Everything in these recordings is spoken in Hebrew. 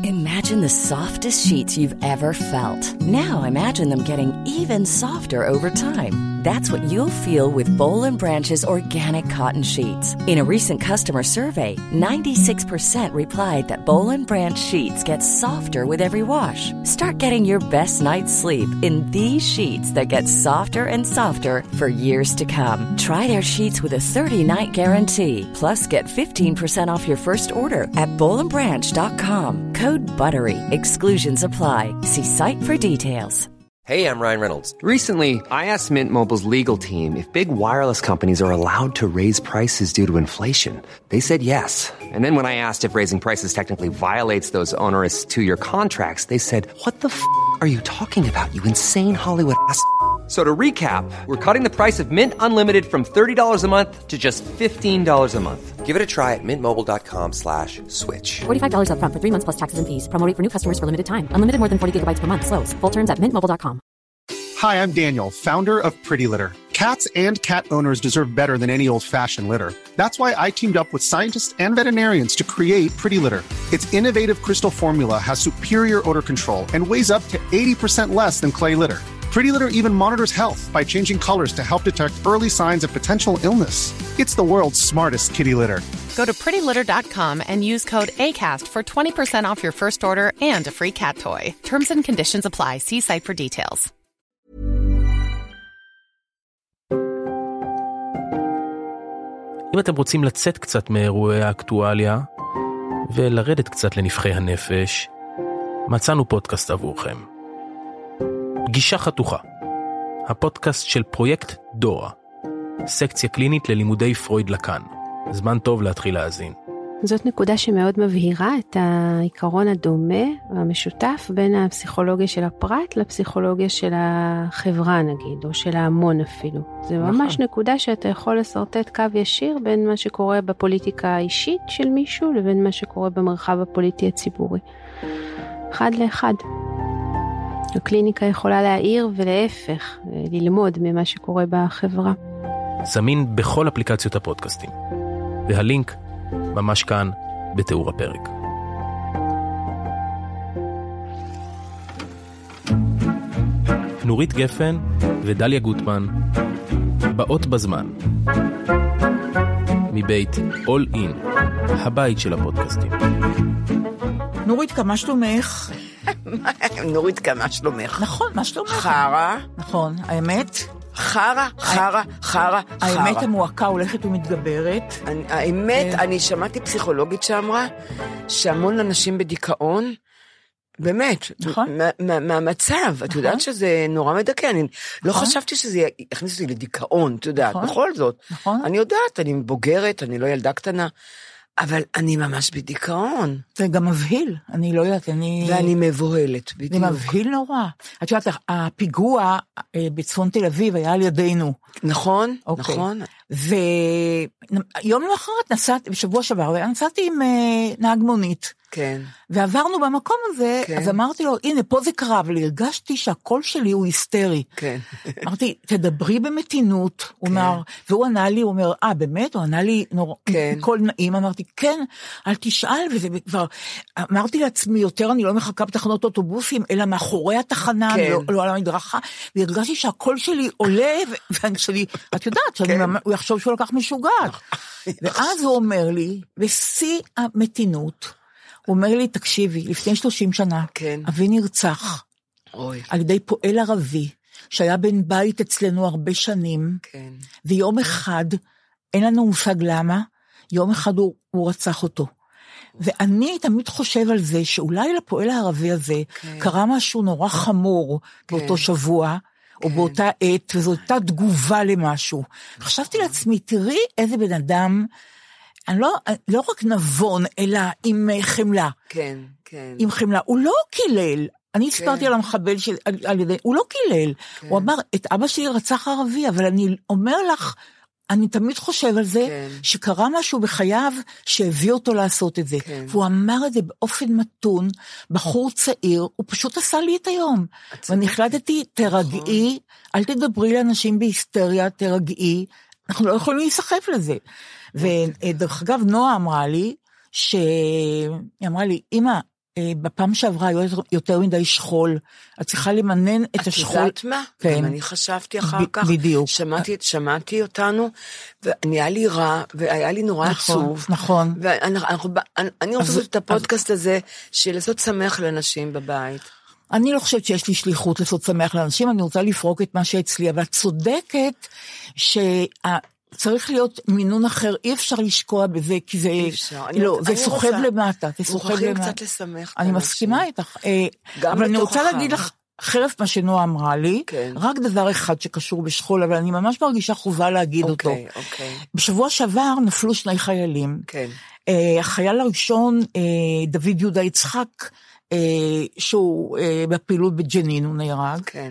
Imagine the softest sheets you've ever felt. Now imagine them getting even softer over time. That's what you'll feel with Boll & Branch's organic cotton sheets. In a recent customer survey, 96% replied that Boll & Branch sheets get softer with every wash. Start getting your best night's sleep in these sheets that get softer and softer for years to come. Try their sheets with a 30-night guarantee. Plus, get 15% off your first order at bollandbranch.com. Code BUTTERY. Exclusions apply. See site for details. Hey, I'm Ryan Reynolds. Recently, I asked Mint Mobile's legal team if big wireless companies are allowed to raise prices due to inflation. They said yes. And then when I asked if raising prices technically violates those onerous two-year contracts, they said, "What the are you talking about, you insane Hollywood ass?" So to recap, we're cutting the price of Mint Unlimited from $30 a month to just $15 a month. Give it a try at mintmobile.com/switch. $45 up front for 3 months plus taxes and fees. Promo rate for new customers for limited time. Unlimited more than 40 gigabytes per month. Slows full terms at mintmobile.com. Hi, I'm Daniel, founder of Pretty Litter. Cats and cat owners deserve better than any old-fashioned litter. That's why I teamed up with scientists and veterinarians to create Pretty Litter. Its innovative crystal formula has superior odor control and weighs up to 80% less than clay litter. Pretty Litter even monitors health by changing colors to help detect early signs of potential illness. It's the world's smartest kitty litter. Go to prettylitter.com and use code ACAST for 20% off your first order and a free cat toy. Terms and conditions apply. See site for details. אם אתם רוצים לצאת קצת מאירועי האקטואליה ולרדת קצת לנבחי הנפש, מצאנו פודקאסט עבורכם. גישה חתוכה, הפודקאסט של פרויקט דורה, סקציה קלינית ללימודי פרויד לקאן. זמן טוב להתחיל להאזין. זאת נקודה שמאוד מבהירה את העיקרון הדומה והמשותף בין הפסיכולוגיה של הפרט לפסיכולוגיה של החברה נגיד, או של ההמון אפילו. זה ממש נקודה שאתה יכול לסרטט קו ישיר בין מה שקורה בפוליטיקה האישית של מישהו לבין מה שקורה במרחב הפוליטי הציבורי. אחד לאחד. הקליניקה יכולה להעיר ולהפך, ללמוד ממה שקורה בחברה. זמין בכל אפליקציות הפודקאסטים. והלינק ממש כאן בתיאור הפרק. נורית גפן ודליה גוטמן באות בזמן. מבית All In, הבית של הפודקאסטים. נורית, כמה שלומך? נורית, כמה שלומך? נכון, מה שלומך? חרה. נכון, האמת? חרה. האמת המועקה הולכת ומתגברת. האמת, אני שמעתי פסיכולוגית שאמרה שהמון אנשים בדיכאון, באמת, מהמצב, את יודעת שזה נורא מדכא, אני לא חשבתי שזה יכניס אותי לדיכאון, את יודעת, בכל זאת. אני יודעת, אני בוגרת, אני לא ילדה קטנה, אבל אני ממש בדיכאון. זה גם מבהיל, אני לא יודעת, ואני מבוהלת, בדיוק. זה מבהיל נורא. את יודעת, הפיגוע בצפון תל אביב היה על ידינו. נכון, נכון. ויום למחרת נסעתי, בשבוע שעבר, נסעתי עם נהג מונית. כן. ועברנו במקום הזה, אז אמרתי לו, הנה, פה זה קרה, אבל הרגשתי שהקול שלי הוא היסטרי. כן. אמרתי, תדברי במתינות, והוא ענה לי, הוא אומר, באמת? הוא ענה לי קול נעים, אמרתי, כן, אל תשאל, וזה כבר, אמרתי לעצמי, יותר אני לא מחכה בתחנות אוטובוסים, אלא מאחורי התחנה, לא על המדרכה, והרגשתי שהקול שלי עולה, ואני שלי, את יודעת, הוא יחשוב שהוא לקח משוגעת. ואז הוא אומר לי, בשיא המתינות, הוא אומר לי, תקשיבי, לפני 30 שנה, אבי נרצח, על ידי פועל ערבי, שהיה בן בית אצלנו הרבה שנים, ויום אחד, אין לנו מושג למה, יום אחד הוא רצח אותו. ואני תמיד חושב על זה, שאולי לפועל הערבי הזה, קרה משהו נורא חמור, באותו שבוע, או באותה עת, וזו הייתה תגובה למשהו. חשבתי לעצמי, תראי איזה בן אדם, אני לא רק נבון, אלא עם חמלה. כן, כן. עם חמלה. הוא לא קילל. אני הספרתי על המחבל על ידי, הוא לא קילל. הוא אמר, את אבא שלי רצח ערבי, אבל אני אומר לך, אני תמיד חושב על זה, שקרה משהו בחייו, שהביא אותו לעשות את זה. והוא אמר את זה באופן מתון, בחור צעיר, הוא פשוט עשה לי את היום. ואני החלטתי, תרגעי, אל תדברי לאנשים בהיסטריה, תרגעי, אנחנו לא יכולים להיסחף לזה. ודרך אגב, נועה אמרה לי, היא אמרה לי, אמא, בפעם שעברה היו יותר מדי שכול, את צריכה למנן את השכול. את יודעת מה? כן. אני חשבתי אחר כך, בדיוק. שמעתי אותנו, ונהיה לי רע, והיה לי נורא עצוב. נכון. ואני רוצה לעשות את הפודקאסט הזה, של לעשות שמח לאנשים בבית. אני לא חושבת שיש לי שליחות לעשות שמח לאנשים, אני רוצה לפרוק את מה שאצלי, אבל צודקת צריך להיות מינון אחר, אי אפשר לשקוע בזה, כי זה, לא, זה סוחב למטה, זה סוחב למטה. קצת לשמח. אני מסכימה איתך, אבל אני רוצה להגיד לך, חרף מה שנועה אמרה לי, רק דבר אחד שקשור בשכול, אבל אני ממש מרגישה חובה להגיד אותו. בשבוע שעבר נפלו 2 חיילים. החייל הראשון, דוד יהודה יצחק, שהוא בפעילות בג'נין, הוא נהרג. כן.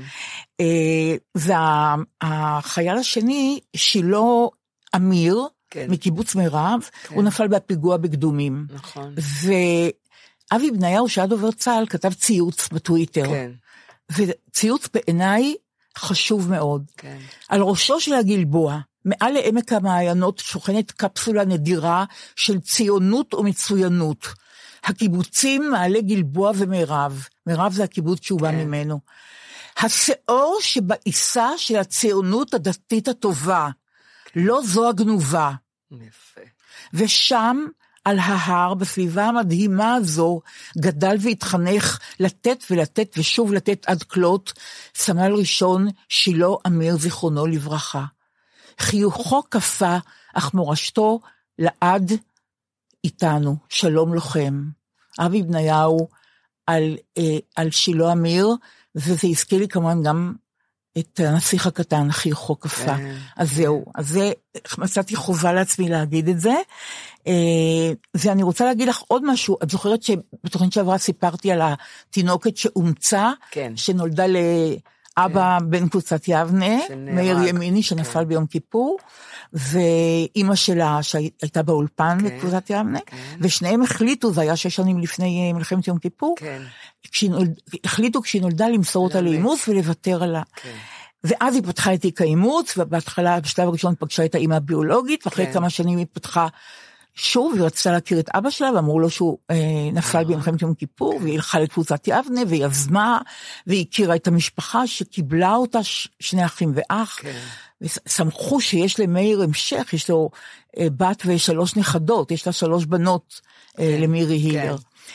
והחייל השני, שילה אמיר, מקיבוץ מירב, הוא נפל בפיגוע בקדומים. נכון. ואבי בניהו, שהיה דובר צה"ל, כתב ציוץ בטוויטר. כן. וציוץ בעיניי חשוב מאוד. כן. על ראשו של הגלבוע, מעל לעמק המעיינות, שוכנת קפסולה נדירה של ציונות ומצוינות. הקיבוצים מעלה גלבוע ומירב, מירב זה הקיבוץ שהוא בא ממנו. השאור שבעיסה של הציונות הדתית הטובה, לא זו הגנובה. יפה. ושם, על ההר, בסביבה המדהימה הזו, גדל והתחנך לתת ולתת ושוב לתת עד כלות, סמל ראשון שילה אמיר זיכרונו לברכה. חיוכו קפה, אך מורשתו לעד איתנו, שלום לוחם. אבי בניהו על שילה אמיר, וזה הזכיר לי כמובן גם את הנסיך הקטן, חיוכו קפה. אז זהו, אז זה, מצאתי חובה לעצמי להגיד את זה, ואני רוצה להגיד לך עוד משהו, את זוכרת שבתוכנית שעברה סיפרתי על התינוקת שאומצה, שנולדה לאבא בן קבוצת יבנה, מאיר ימיני שנפל ביום כיפור, ואימא שלה שהייתה באולפן בקבוצת יבנה, ושניהם החליטו, זה היה 6 שנים לפני מלחמת יום כיפור, החליטו כשהיא נולדה למסור אותה לאימוץ ולוותר עליה. ואז היא פתחה את תיק האימוץ, ובהתחלה בשלב הראשון פגשה את האמא הביולוגית, ואחרי כמה שנים היא פתחה שוב, והיא רצתה להכיר את אבא שלה, ואמרו לו שהוא נפל במלחמת יום כיפור, והיא הלכה לקבוצת יבנה, והיא יזמה, והיא הכירה את המשפחה שקיבלה אותה 2 אחים ואח, ושמחו שיש למאיר המשך, יש לו בת ו3 נכדות, יש לה 3 בנות למירי הילר.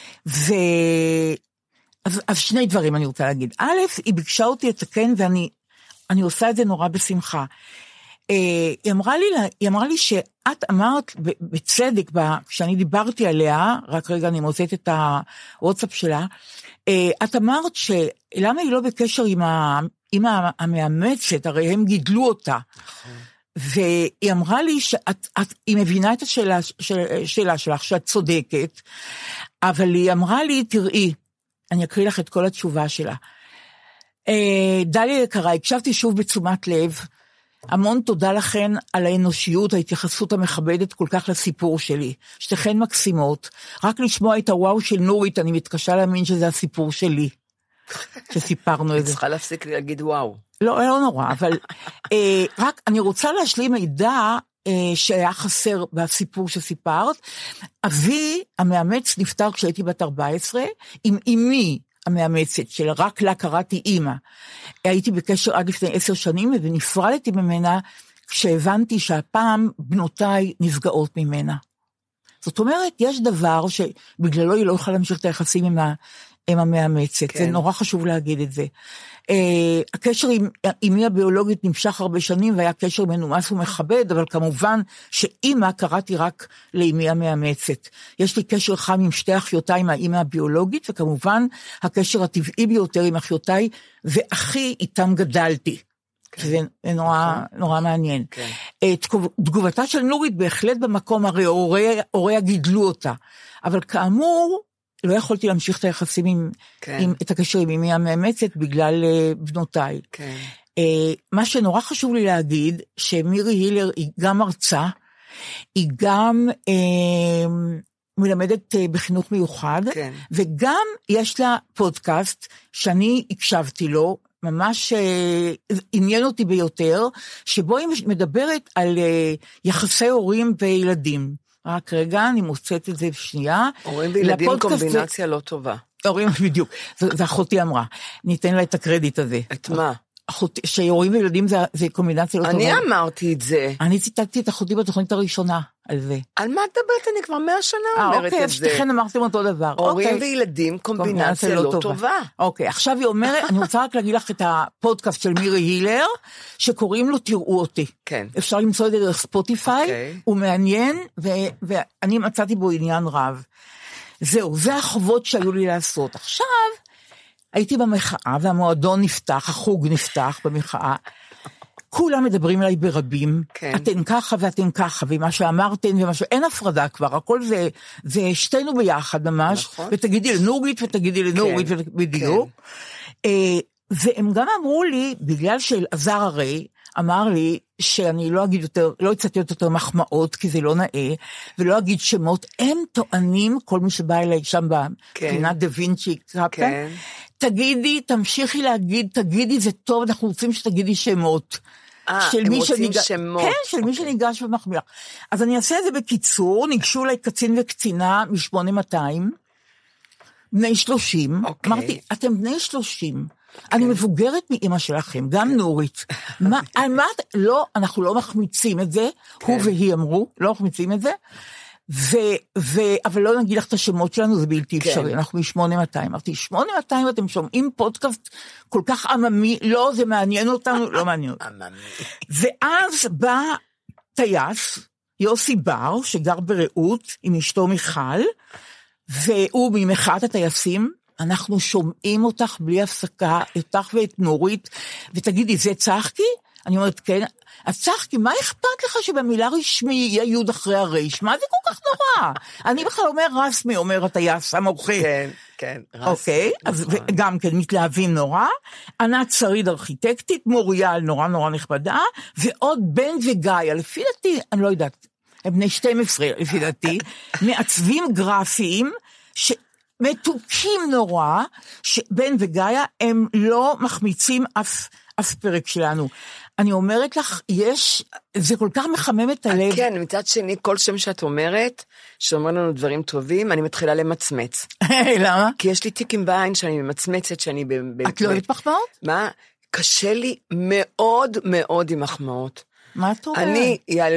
אז 2 דברים אני רוצה להגיד. א', היא ביקשה אותי לתקן, ואני עושה את זה נורא בשמחה. היא אמרה לי שאת אמרת בצדק, כשאני דיברתי עליה, רק רגע אני מוצאת את הוואטסאפ שלה, את אמרת שלמה היא לא בקשר עם המאמצת, הרי הם גידלו אותה. והיא אמרה לי שהיא מבינה את השאלה שלך, שאת צודקת, אבל היא אמרה לי, תראי, אני אקריא לך את כל התשובה שלה. דליה יקרה, הקשבתי שוב בתשומת לב, המון תודה לכן על האנושיות, ההתייחסות המכבדת כל כך לסיפור שלי. שתיכן מקסימות, רק לשמוע את הוואו של נורית, אני מתקשה להאמין שזה הסיפור שלי, שסיפרנו את זה. צריכה להפסיק להגיד וואו. לא נורא, אבל רק אני רוצה להשלים מידע שהיה חסר בסיפור שסיפרת. אבי המאמץ נפטר כשהייתי בת 14, עם אמי המאמצת שלה, רק לה קראתי אמא. הייתי בקשר עד לפני 10 שנים, ונפרדתי ממנה כשהבנתי שהפעם בנותיי נפגעות ממנה. זאת אומרת, יש דבר שבגללו היא לא יכולה להמשיך את היחסים עם המאמצת, כן. זה נורא חשוב להגיד את זה. הקשר עם אמי הביולוגית נמשך הרבה שנים, והיה קשר מנומס ומכבד, אבל כמובן שאמא קראתי רק לאמי המאמצת. יש לי קשר חם עם 2 אחיותיי עם האמא הביולוגית, וכמובן הקשר הטבעי ביותר עם אחיותיי, ואחי איתם גדלתי. כן. זה נורא מעניין. כן. תגובתה של נורית בהחלט במקום, הרי הוריה גידלו אותה, אבל כאמור, לא יכולתי להמשיך את היחסים את הקשר עם אמי המאמצת בגלל בנותיי. כן. מה שנורא חשוב לי להגיד, שמירי הילר היא גם מרצה, היא גם מלמדת בחינוך מיוחד, כן. וגם יש לה פודקאסט שאני הקשבתי לו, ממש עניין אותי ביותר, שבו היא מדברת על יחסי הורים וילדים. רק רגע, אני מוצאת את זה בשנייה. הורים וילדים קומבינציה לא טובה. הורים, בדיוק. זה אחותי אמרה. ניתן לה את הקרדיט הזה. את מה? שהורים וילדים זה קומבינציה לא טובה. אני אמרתי את זה. אני ציטטתי את אחותי בתוכנית הראשונה על זה. על מה את מדברת? אני כבר 100 שנה אומרת את זה. אוקיי, שתכן אמרתם אותו דבר. הורים וילדים, קומבינציה לא טובה. אוקיי, עכשיו היא אומרת, אני רוצה רק להגיד לך את הפודקאסט של מירי הילר, שקוראים לו תראו אותי. כן. אפשר למצוא את זה דרך ספוטיפיי, הוא מעניין, ואני מצאתי בו עניין רב. זהו, זה החובות שהיו לי לעשות. עכשיו, הייתי במחאה, והמועדון נפתח, החוג נפתח במחאה, כולם מדברים אליי ברבים, כן. אתן ככה ואתן ככה, ומה שאמרתן ומה אין הפרדה כבר, הכל זה שתינו ביחד ממש, נכון. ותגידי לנורית ותגידי לנורית, כן. בדיוק. כן. והם גם אמרו לי, בגלל שאלעזר הרי, אמר לי שאני לא אגיד יותר, לא אצטט יותר מחמאות, כי זה לא נאה, ולא אגיד שמות, הם טוענים, כל מי שבא אליי שם בפינת דה וינצ'י קפטן, תגידי, תמשיכי להגיד, תגידי, זה טוב, אנחנו רוצים שתגידי שמות. הם רוצים שמות. כן, של מי שניגש ומחמיא. אז אני אעשה את זה בקיצור, ניגשו אליי קצין וקצינה מ-8200, בני 30, אמרתי, אתם בני 30, אני מבוגרת מאמא שלכם, גם נורית. על מה, לא, אנחנו לא מחמיצים את זה, הוא והיא אמרו, לא מחמיצים את זה, אבל לא נגיד לך את השמות שלנו, זה בלתי אפשרי, אנחנו מ-8200, אמרתי, 8200 אתם שומעים פודקאסט כל כך עממי, לא, זה מעניין אותנו, לא מעניין אותנו. ואז בא טייס, יוסי בר, שגר ברעות, עם אשתו מיכל, והוא ממחאת הטייסים, אנחנו שומעים אותך בלי הפסקה, אותך ואת נורית, ותגידי, זה צחקי? אני אומרת, כן, אז צחקי, מה אכפת לך שבמילה רשמי יהיה יוד אחרי הרש? מה זה כל כך נורא? אני בכלל אומר רסמי, אומר הטייס המורחה. כן, כן, רסמי. אוקיי, אז גם כן מתלהבים נורא, ענת שריד ארכיטקטית, מוריאל נורא נורא נכבדה, ועוד בן וגיא, לפי דעתי, אני לא יודעת, הם בני 12 לפי דעתי, מעצבים גרפיים, מתוקים נורא, שבן וגיא הם לא מחמיצים אף פרק שלנו. אני אומרת לך, זה כל כך מחמם את הלב. כן, מצד שני, כל שם שאת אומרת, שאומר לנו דברים טובים, אני מתחילה למצמץ. למה? כי יש לי טיקים בעין שאני ממצמצת, שאני את לא אוהבת מחמאות? מה? קשה לי מאוד מאוד עם מחמאות. מה את אומרת? אני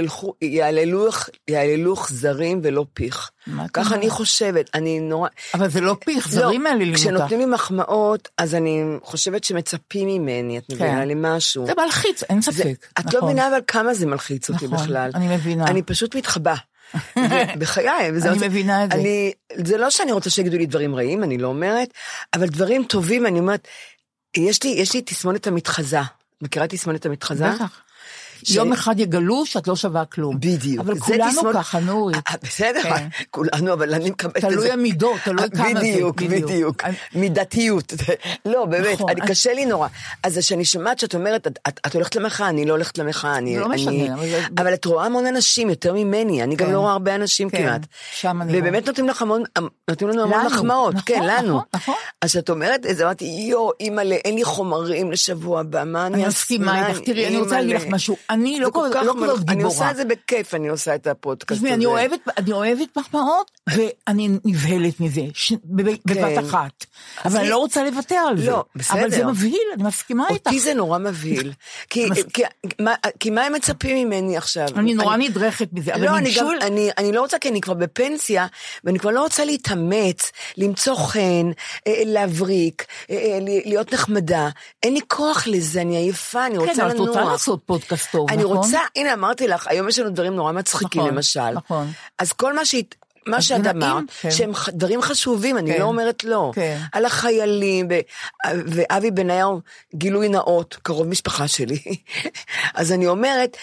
יעללוך זרים ולא פיך. ככה אני חושבת, אני נורא... אבל זה לא פיך, זרים מעללים אותך. כשנותנים לי מחמאות, אז אני חושבת שמצפים ממני, את מבינה לי משהו. זה מלחיץ, אין ספק. את לא מבינה אבל כמה זה מלחיץ אותי בכלל. אני מבינה. אני פשוט מתחבא. בחיי. אני מבינה את זה. זה לא שאני רוצה שיגידו לי דברים רעים, אני לא אומרת, אבל דברים טובים, אני אומרת, יש לי תסמונת המתחזה. מכירה תסמונת המתחזה? בטח. יום אחד יגלו שאת לא שווה כלום. בדיוק. אבל כולנו ככה, נורית. בסדר, כולנו, אבל אני מקבלת את זה. תלוי המידות, תלוי כמה זה. בדיוק. מידתיות. לא, באמת, קשה לי נורא. אז כשאני שומעת שאת אומרת, את הולכת למחאה, אני לא הולכת למחאה. לא משנה. אבל את רואה המון אנשים, יותר ממני, אני גם לא רואה הרבה אנשים כמעט. ובאמת נותנים לנו המון מחמאות. כן, לנו. אז שאת אומרת, אז אמרתי, אימא'לה, אין לי חומרים לשבוע הבא, מה אני מסכימה איתך? תראי, אני רוצה להגיד לך משהו. אני לא כל כך גיבורה. אני עושה את זה בכיף, אני עושה את הפודקאסט הזה. אני אוהבת מחמאות, ואני נבהלת מזה, בבת אחת. אבל אני לא רוצה לוותר על זה. לא, בסדר. אבל זה מבהיל, אני מסכימה איתך. אותי זה נורא מבהיל. כי מה הם מצפים ממני עכשיו? אני נורא נדרכת מזה. לא, אני לא רוצה, כי אני כבר בפנסיה, ואני כבר לא רוצה להתאמץ, למצוא חן, להבריק, להיות נחמדה. אין לי כוח לזה, אני עייפה, אני רוצה לנוח. כן, את רוצה לעשות פודקאסט טוב, אני רוצה, הנה אמרתי לך, היום יש לנו דברים נורא מצחיקים למשל. נכון. אז כל מה שאת אמרת, שהם דברים חשובים, אני לא אומרת לא. על החיילים, ואבי בניהו גילוי נאות, קרוב משפחה שלי. אז אני אומרת,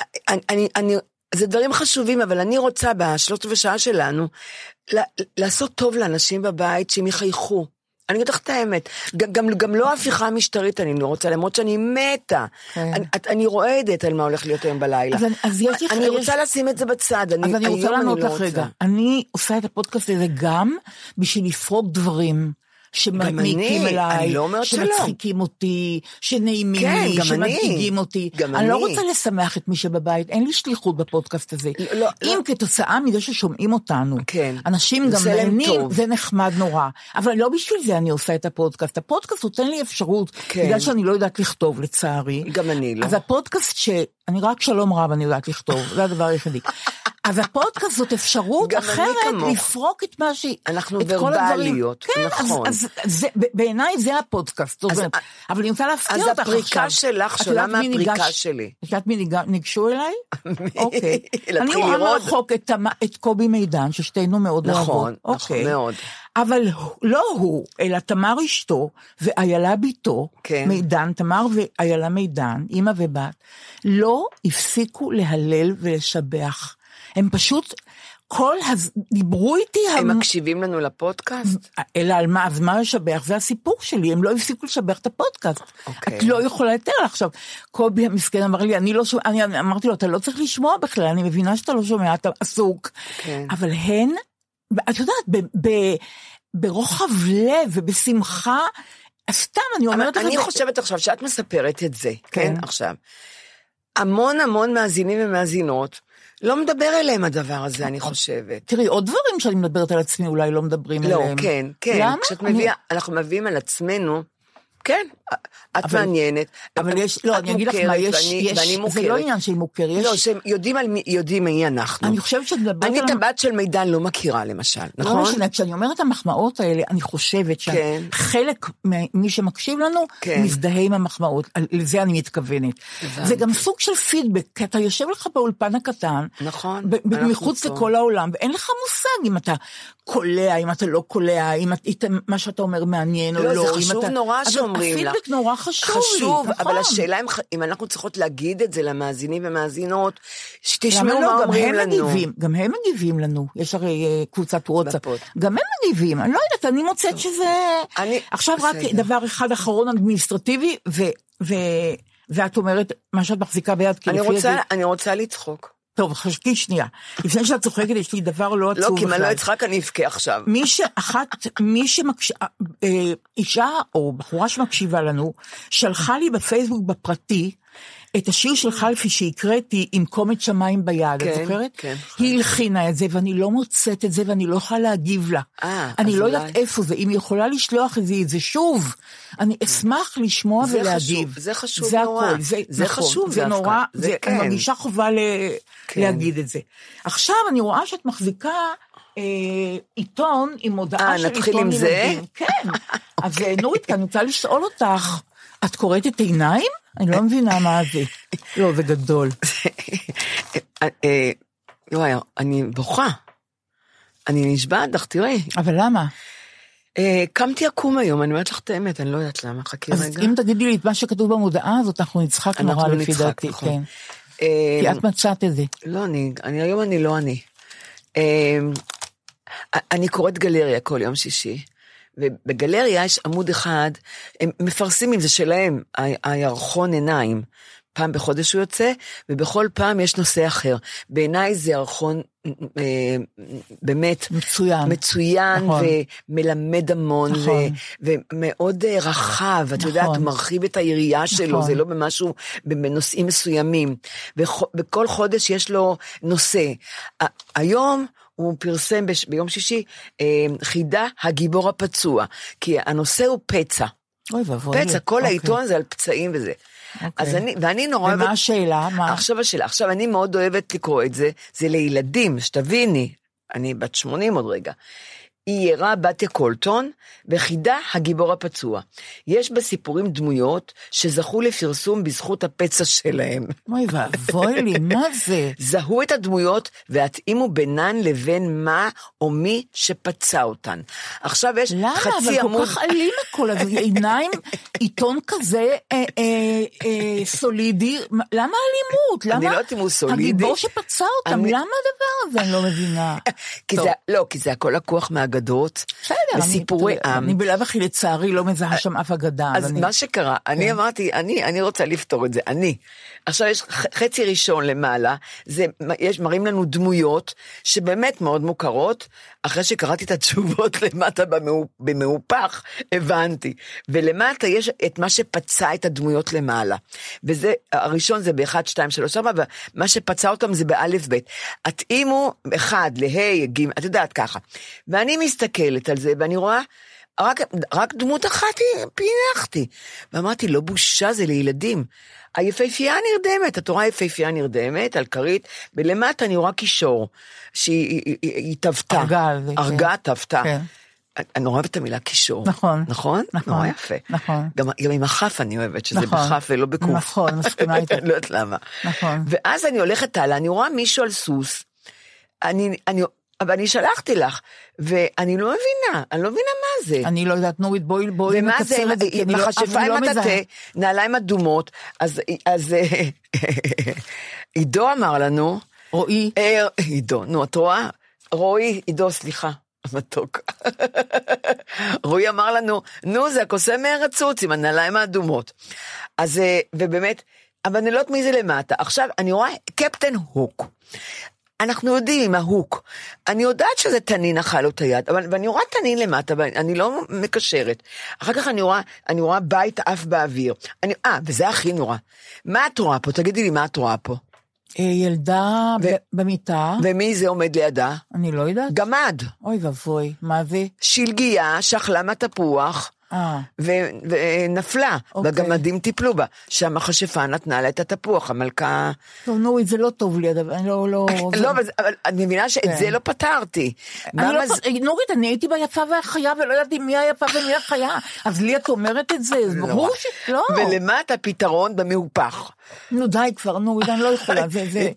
זה דברים חשובים, אבל אני רוצה בשלושת ושעה שלנו, לעשות טוב לאנשים בבית, שהם יחייכו. אני אגיד לך את האמת, גם לא ההפיכה המשטרית אני לא רוצה, למרות שאני מתה, אני רועדת על מה הולך להיות היום בלילה, אני רוצה לשים את זה בצד, אז אני רוצה לענות לך רגע, אני עושה את הפודקאסט הזה גם בשביל לפרוק דברים, שמעמיקים אליי, שמצחיקים אותי, שנעימים לי, שמדאיגים אותי. אני לא רוצה לשמח את מי שבבית, אין לי שליחות בפודקאסט הזה. אם כתוצאה מזה ששומעים אותנו, אנשים גם נהנים, זה נחמד נורא. אבל לא בשביל זה אני עושה את הפודקאסט. הפודקאסט נותן לי אפשרות, בגלל שאני לא יודעת לכתוב, לצערי. גם אני לא. אז הפודקאסט אני רק שלום רב אני יודעת לכתוב, זה הדבר היחידי. אז הפודקאסט זאת אפשרות אחרת לפרוק את מה אנחנו ורבליות, נכון. אז בעיניי זה הפודקאסט, אבל אני רוצה להפתיע אותך עכשיו. אז הפריקה שלך שונה מהפריקה שלי. את יודעת מי ניגשו אליי? אוקיי. אני רואה מרחוק את קובי מידן, ששתינו מאוד אוהבות. נכון, מאוד. אבל לא הוא, אלא תמר אשתו, ואיילה ביתו, מידן, תמר ואיילה מידן, אמא ובת, לא הפסיקו להלל ולשבח. הם פשוט, דיברו איתי. הם מקשיבים לנו לפודקאסט? אלא על מה, אז מה לשבח? זה הסיפור שלי, הם לא הפסיקו לשבח את הפודקאסט. את לא יכולה יותר עכשיו. קובי המסכן אמר לי, אני אמרתי לו, אתה לא צריך לשמוע בכלל, אני מבינה שאתה לא שומע, אתה עסוק. אבל הן, את יודעת, ברוחב לב ובשמחה, סתם אני אומרת... אני חושבת עכשיו שאת מספרת את זה, כן, עכשיו. המון המון מאזינים ומאזינות, לא מדבר אליהם הדבר הזה, אני חושבת. תראי, עוד דברים שאני מדברת על עצמי, אולי לא מדברים אליהם. לא, כן, כן. למה? אנחנו מביאים על עצמנו, כן, את מעניינת. אבל יש, לא, אני אגיד לך מה, זה לא עניין שהיא מוכר. לא, שהם יודעים מי אנחנו. אני חושבת שאת מדברת... אני את הבת של מידן לא מכירה, למשל, נכון? לא משנה, כשאני אומרת המחמאות האלה, אני חושבת שחלק ממי שמקשיב לנו, מזדהה עם המחמאות, לזה אני מתכוונת. זה גם סוג של פידבק, כי אתה יושב לך באולפן הקטן, מחוץ לכל העולם, ואין לך מושג אם אתה קולע, אם אתה לא קולע, אם מה שאתה אומר מעניין או לא. לא, זה חשוב נורא שאומרים לך. הפידבק נורא חשוב. חשוב, אבל השאלה אם אנחנו צריכות להגיד את זה למאזינים ומאזינות, שתשמעו מה אומרים לנו. גם הם מגיבים לנו, יש הרי קבוצת וואטסאפ. גם הם מגיבים, אני לא יודעת, אני מוצאת שזה... עכשיו רק דבר אחד אחרון אדמיניסטרטיבי, ואת אומרת, מה שאת מחזיקה ביד, אני רוצה לצחוק. טוב, חשקי שנייה. לפני שאת צוחקת, יש לי דבר לא עצוב. לא, כי אם אני לא אצחק, אני אבכה עכשיו. אישה או בחורה שמקשיבה לנו, שלחה לי בפייסבוק בפרטי, את השיר של חלפי שהקראתי עם קומץ שמיים ביד, את זוכרת? כן. היא הלחינה את זה, ואני לא מוצאת את זה, ואני לא יכולה להגיב לה. אני לא יודעת איפה זה, אם היא יכולה לשלוח את זה שוב, אני אשמח לשמוע ולהגיב. זה חשוב נורא. זה חשוב, זה נורא, אני מרגישה חובה להגיד את זה. עכשיו אני רואה שאת מחזיקה עיתון עם מודעה של עיתון ילדים. כן. אז נורית, אני רוצה לשאול אותך, את קוראת את עיניים? אני לא מבינה מה זה. לא, זה גדול. יואי, אני בוכה. אני נשבעת לך, תראי. אבל למה? קמתי עקום היום, אני אומרת לך את האמת, אני לא יודעת למה, חכי רגע. אז אם תגידי לי את מה שכתוב במודעה הזאת, אנחנו נצחק נורא לפי דעתי. כן. כי את מצאת את זה. לא, היום אני לא אני. אני קוראת גלריה כל יום שישי. ובגלריה יש עמוד אחד, הם מפרסמים, זה שלהם, הירחון עיניים, פעם בחודש הוא יוצא, ובכל פעם יש נושא אחר. בעיניי זה ירחון באמת מצוין נכון. ומלמד המון, נכון. ומאוד רחב, את יודעת, הוא מרחיב את היריעה שלו, נכון. זה לא במשהו, בנושאים מסוימים, וכל חודש יש לו נושא. היום, הוא פרסם ביום שישי, חידה הגיבור הפצוע, כי הנושא הוא פצע. פצע, כל העיתון זה על פצעים וזה. אז ואני נורא... ומה השאלה? עכשיו אני מאוד אוהבת לקרוא את זה, זה לילדים, שתביני, אני בת 80 עוד רגע. היא ירה בתיה קולטון, וחידה הגיבור הפצוע. יש בסיפורים דמויות שזכו לפרסום בזכות הפצע שלהם. אוי ואבוי לי, מה זה? זהו את הדמויות והתאימו בינן לבין מה או מי שפצע אותן. עכשיו יש חצי עמוד... למה? אבל כל כך אלים הכל הזה, עיניים, עיתון כזה סולידי, למה אלימות? אני לא יודעת אם הוא סולידי. הגיבור שפצע אותם, למה הדבר הזה? אני לא מבינה. כי זה הכל לקוח מהגדול. אגדות, וסיפורי עם. אני בלב אחי לצערי לא מזהה שם אף אגדה. אז מה שקרה, אני אמרתי, אני רוצה לפתור את זה, עכשיו יש חצי ראשון למעלה, מראים לנו דמויות שבאמת מאוד מוכרות, אחרי שקראתי את התשובות למטה במהופך, הבנתי. ולמטה יש את מה שפצע את הדמויות למעלה. וזה, הראשון זה ב-1, 2, 3, 4, ומה שפצע אותם זה באלף בית. התאימו 1 ל-ה' ג', את יודעת ככה. ואני מסתכלת על זה, ואני רואה, רק דמות אחת פינחתי. ואמרתי, לא בושה, זה לילדים. היפהפייה נרדמת, את רואה היפהפייה נרדמת, על כרית, ולמטה אני רואה קישור, שהיא טבתה. ארגה, טבתה. אני אוהבת את המילה קישור. נכון. נכון? נורא יפה. נכון. גם עם החף אני אוהבת, שזה בחף ולא בקוף. נכון, מסכימה איתה. אני לא יודעת למה. נכון. ואז אני הולכת הלאה, אני רואה מישהו על סוס, אבל אני שלחתי לך, ואני לא מבינה, אני לא מבינה מה זה. אני לא יודעת, נורית, בואי ומה זה, עם החשפה עם הטטה, נעליים אדומות, אז עידו אמר לנו, רועי. עידו, נו, את רואה? רועי, עידו, סליחה, מתוק. רועי אמר לנו, נו, זה הקוסם מהרצוץ, עם הנעליים האדומות. אז, ובאמת, אבל אני לא יודעת מי זה למטה. עכשיו, אני רואה קפטן הוק. אנחנו יודעים עם ההוק, אני יודעת שזה תנין אכל לו את היד, ואני רואה תנין למטה, ואני לא מקשרת. אחר כך אני רואה בית אף באוויר. וזה הכי נורא. מה את רואה פה? תגידי לי מה את רואה פה. ילדה במיטה. ומי זה עומד לידה? אני לא יודעת. גמד. אוי ובוי, מה זה? שלגיה, שחלה מהתפוח. ונפלה, והגמדים טיפלו בה, שהמכשפה נתנה לה את התפוח, המלכה... טוב, נורית, זה לא טוב לי, אני לא... לא, אבל אני מבינה שאת זה לא פתרתי. נורית, אני הייתי ביפה והחיה, ולא ידעתי מי היפה ומי החיה, אז לי את אומרת את זה, ברור שלא. ולמטה הפתרון במהופך. נו די כבר, נורית, אני לא יכולה, זה...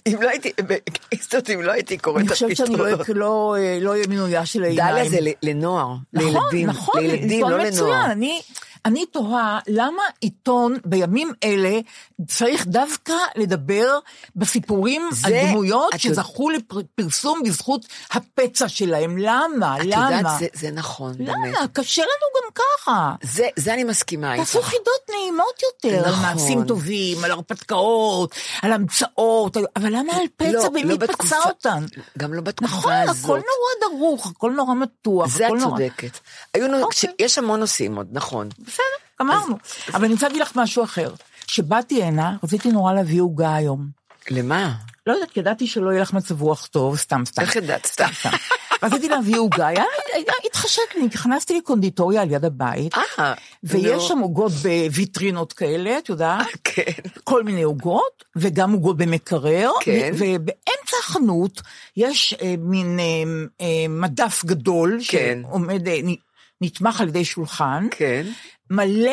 אם לא הייתי קוראת את הפתרון. אני חושבת שאני לא אהיה מינויה של העיניים. דליה זה לנוער, לילדים, לא לנוער. אני תוהה למה עיתון בימים אלה צריך דווקא לדבר בסיפורים על דמויות שזכו לפרסום בזכות הפצע שלהם. למה? את יודעת, זה נכון. למה? קשה לנו גם ככה. זה אני מסכימה איתך. תעשו חידות נעימות יותר, על מעשים טובים, על הרפתקאות, על המצאות, אבל למה על פצע ומי פצע אותן? גם לא בתקופה הזאת. נכון, הכל נורא דרוך, הכל נורא מתוח. זה את צודקת. יש המון נושאים עוד, נכון. בסדר, אמרנו. אבל אני רוצה להגיד לך משהו אחר. שבאתי הנה, רציתי נורא להביא עוגה היום. למה? לא יודעת, ידעתי שלא יהיה לך מצב רוח טוב, סתם. איך ידעת? סתם. רציתי להביא עוגה, התחשק לי, נכנסתי לקונדיטוריה על יד הבית, ויש שם עוגות בוויטרינות כאלה, את יודעת? כן. כל מיני עוגות, וגם עוגות במקרר, ובאמצע החנות יש מין מדף גדול, שעומד... נתמך על ידי שולחן, מלא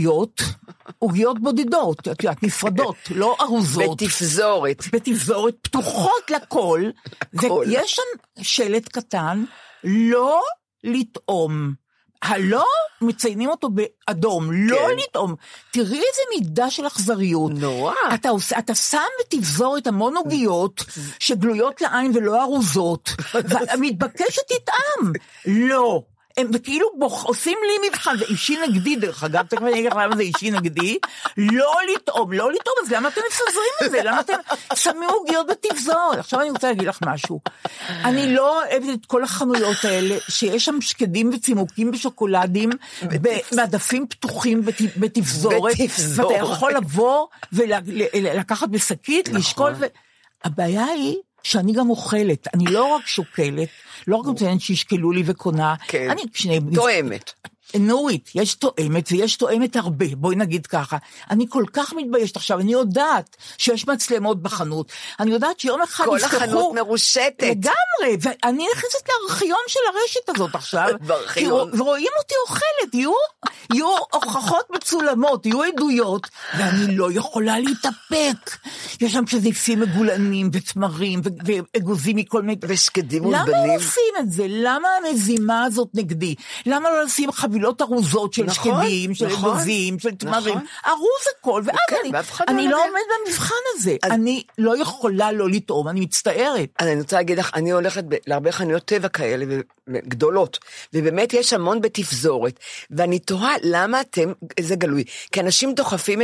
עוגיות בודדות, את יודעת, נפרדות, לא ארוזות. בתפזורת, פתוחות לכל, ויש שם שלט קטן, לא לטעום. הלא מציינים אותו באדום, לא לטעום. תראי איזה מידה של אכזריות. נורא. אתה שם בתפזורת המון עוגיות, שגלויות לעין ולא ארוזות, ומתבקשת תטעם. לא. הם כאילו עושים לי מבחן, זה אישי נגדי דרך אגב, תכף אני אגיד לך למה זה אישי נגדי, לא לטעום, אז למה אתם מפזרים את זה? למה אתם שמים עוגיות בתפזורת? עכשיו אני רוצה להגיד לך משהו, אני לא אוהבת את כל החנויות האלה, שיש שם שקדים וצימוקים בשוקולדים, במדפים פתוחים בתפזורת, ואתה יכול לבוא ולקחת בשקית, לשקול, הבעיה היא, שאני גם אוכלת, אני לא רק שוקלת, לא רק נותנת שישקלו לי וקונה, אני תואמת. נורית, יש תואמת ויש תואמת הרבה, בואי נגיד ככה, אני כל כך מתביישת עכשיו, אני יודעת שיש מצלמות בחנות, אני יודעת שיום אחד כל החנות מרושתת. לגמרי, ואני נכנסת לארכיון של הרשת הזאת עכשיו, ורואים אותי אוכלת, יהיו הוכחות מצולמות, יהיו עדויות, ואני לא יכולה להתאפק. יש שם שזיפים מגולנים וצמרים ואגוזים מכל מיני... ושקדים ולבנים. למה עושים את זה? למה המזימה הזאת נגדי? למה לא לשים חבילות ארוזות של שקדים, של אגוזים, של תמרים? ארוז הכל, ואז אני לא עומד במבחן הזה. אני לא יכולה לא לטעום, אני מצטערת. אני רוצה להגיד לך, אני הולכת להרבה חנויות טבע כאלה גדולות, ובאמת יש המון בתפזורת, ואני תוהה למה אתם, זה גלוי, כי אנשים דוחפים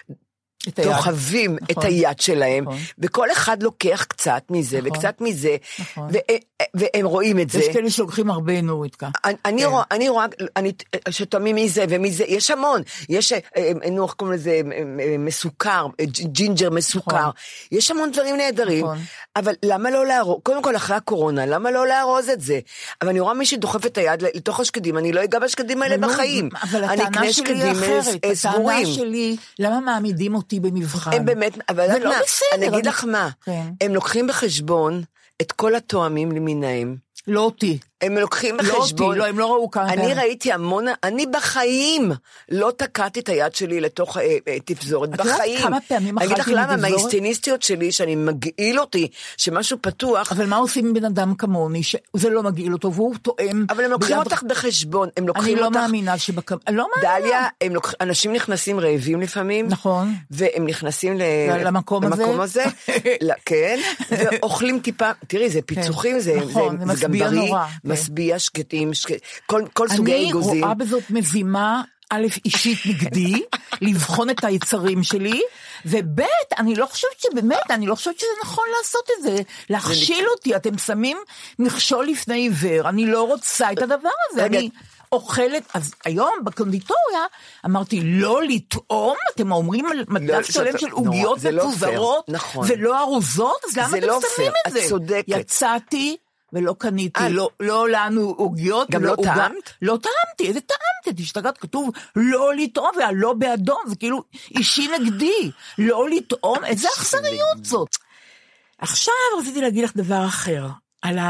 דוחבים את היד שלהם, וכל אחד לוקח קצת מזה, וקצת מזה, והם רואים את זה. יש כאלה שלוקחים הרבה נוריתקה. אני רואה, שתאמים מזה ומזה, יש המון, יש, נוח קוראים לזה מסוכר, ג'ינג'ר מסוכר, יש המון דברים נהדרים, אבל למה לא להרוז, קודם כל אחרי הקורונה, למה לא להרוז את זה? אבל אני רואה מי שדוחף את היד לתוך השקדים, אני לא אגע בשקדים האלה בחיים. אבל הטענה שלי היא אחרת, הטענה שלי, למה מעמידים אותי במבחן? הם באמת, אבל אני אגיד לך מה, הם לוקחים בחשבון את כל התואמים למיניהם. לא אותי. הם לוקחים בחשבון. לא, הם לא ראו כאן. אני ראיתי המון, אני בחיים לא תקעתי את היד שלי לתוך תפזורת, בחיים. כמה פעמים אגיד לך אכלתי למה, מתפזורת? מההיסטניסטיות שלי, שאני מגעיל אותי, שמשהו פתוח. אבל מה עושים עם בן אדם כמוני, שזה לא מגעיל אותו, והוא טועם. אבל הם לוקחים אותך בחשבון, הם לוקחים אותך. אני לא מאמינה לא מאמינה. דליה, אנשים נכנסים רעבים לפעמים. נכון. והם נכנסים למקום הזה. כן, ואוכלים טיפה, תראי, זה פיצוחים, זה גם בריא, משביע, שקטים, כל סוגי אגוזים. אני רואה בזאת מזימה, א', אישית נגדי, לבחון את היצרים שלי, וב', אני לא חושבת שזה נכון לעשות את זה, להכשיל אותי, אתם שמים מכשול לפני עיוור, אני לא רוצה את הדבר הזה, אני אוכלת, אז היום בקונדיטוריה, אמרתי, לא לטעום, אתם אומרים על מדף שלם של עוגיות מפוזרות, ולא ארוזות, אז למה אתם שמים את זה? יצאתי, ולא קניתי, לא לנו עוגיות. גם לא טעמת? לא טעמתי, איזה טעמתי? תשתגעת, כתוב לא לטעום, והלא באדום, זה כאילו אישי נגדי, לא לטעום, איזה אכזריות זאת. עכשיו רציתי להגיד לך דבר אחר, על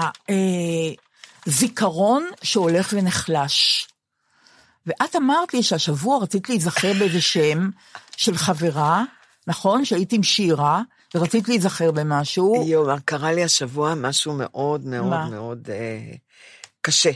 הזיכרון שהולך ונחלש. ואת אמרת לי שהשבוע רצית להיזכר באיזה שם של חברה, נכון? שהייתי עם שירה, ורצית להיזכר במשהו. קרה לי השבוע משהו מאוד מאוד מאוד קשה.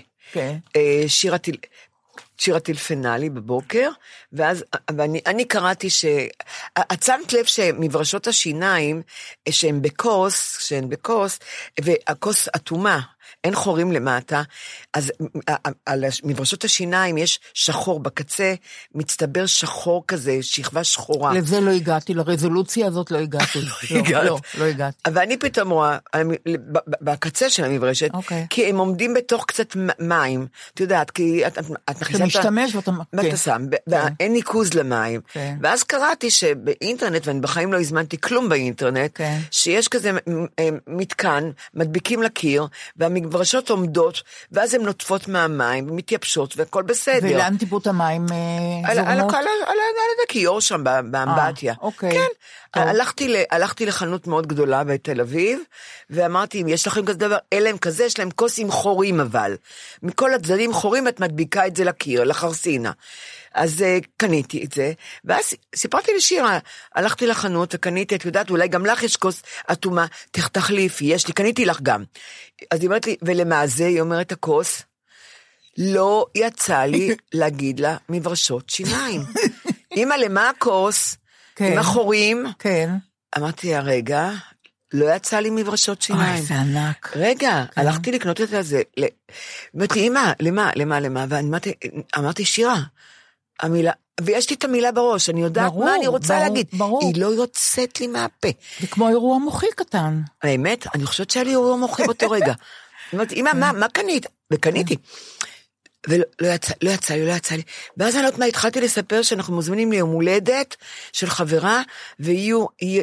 שירה טלפנה בבוקר, ואז אני קראתי עצמת לב שמברשות השיניים, שהן בכוס, והכוס אטומה, אין חורים למטה, אז על מברשות השיניים יש שחור בקצה, מצטבר שחור כזה, שכבה שחורה. לזה לא הגעתי, לרזולוציה הזאת לא הגעתי. לא הגעתי. אבל אני פתאום רואה, בקצה של המברשת, כי הם עומדים בתוך קצת מים, את יודעת, כי את אתה משתמש ואתה שם, אין ניקוז למים, ואז קראתי שבאינטרנט, ואני בחיים לא הזמנתי כלום באינטרנט, שיש כזה מתקן, מדביקים לקיר, והמברשות עומדות, ואז הן נוטפות מהמים, ומתייבשות, והכל בסדר. ולאן טיפות המים זורמות? על הכיור שם, באמבטיה. כן. הלכתי לחנות מאוד גדולה בתל אביב, ואמרתי, אם יש לכם כזה דבר, אלה הם כזה, יש להם כוס עם חורים אבל. מכל הצדדים חורים, את מדביקה את זה לקיר, לחרסינה. אז קניתי את זה, ואז סיפרתי לשירה, הלכתי לחנות וקניתי, את יודעת, אולי גם לך יש כוס אטומה, תחליפי, יש לי, קניתי לך גם. אז היא אומרת לי, ולמעזה, היא אומרת הכוס, לא יצא לי להגיד לה מברשות שיניים. אמא, למה הכוס? עם החורים? כן. אמרתי, הרגע, לא יצא לי מברשות שיניים. אוי, זה ענק. רגע, הלכתי לקנות את זה. אמרתי, אמא, למה? ואמרתי, שירה, המילה, ויש לי את המילה בראש, אני יודעת מה אני רוצה להגיד. היא לא יוצאת לי מהפה. זה כמו אירוע מוחי קטן. האמת, אני חושבת שהיה לי אירוע מוחי באותו רגע. אמרתי, אמא, מה קנית? וקניתי. ולא יצא לי. ואז אני לא יודעת מה, התחלתי לספר שאנחנו מוזמנים ליום הולדת של חברה, ויהיו,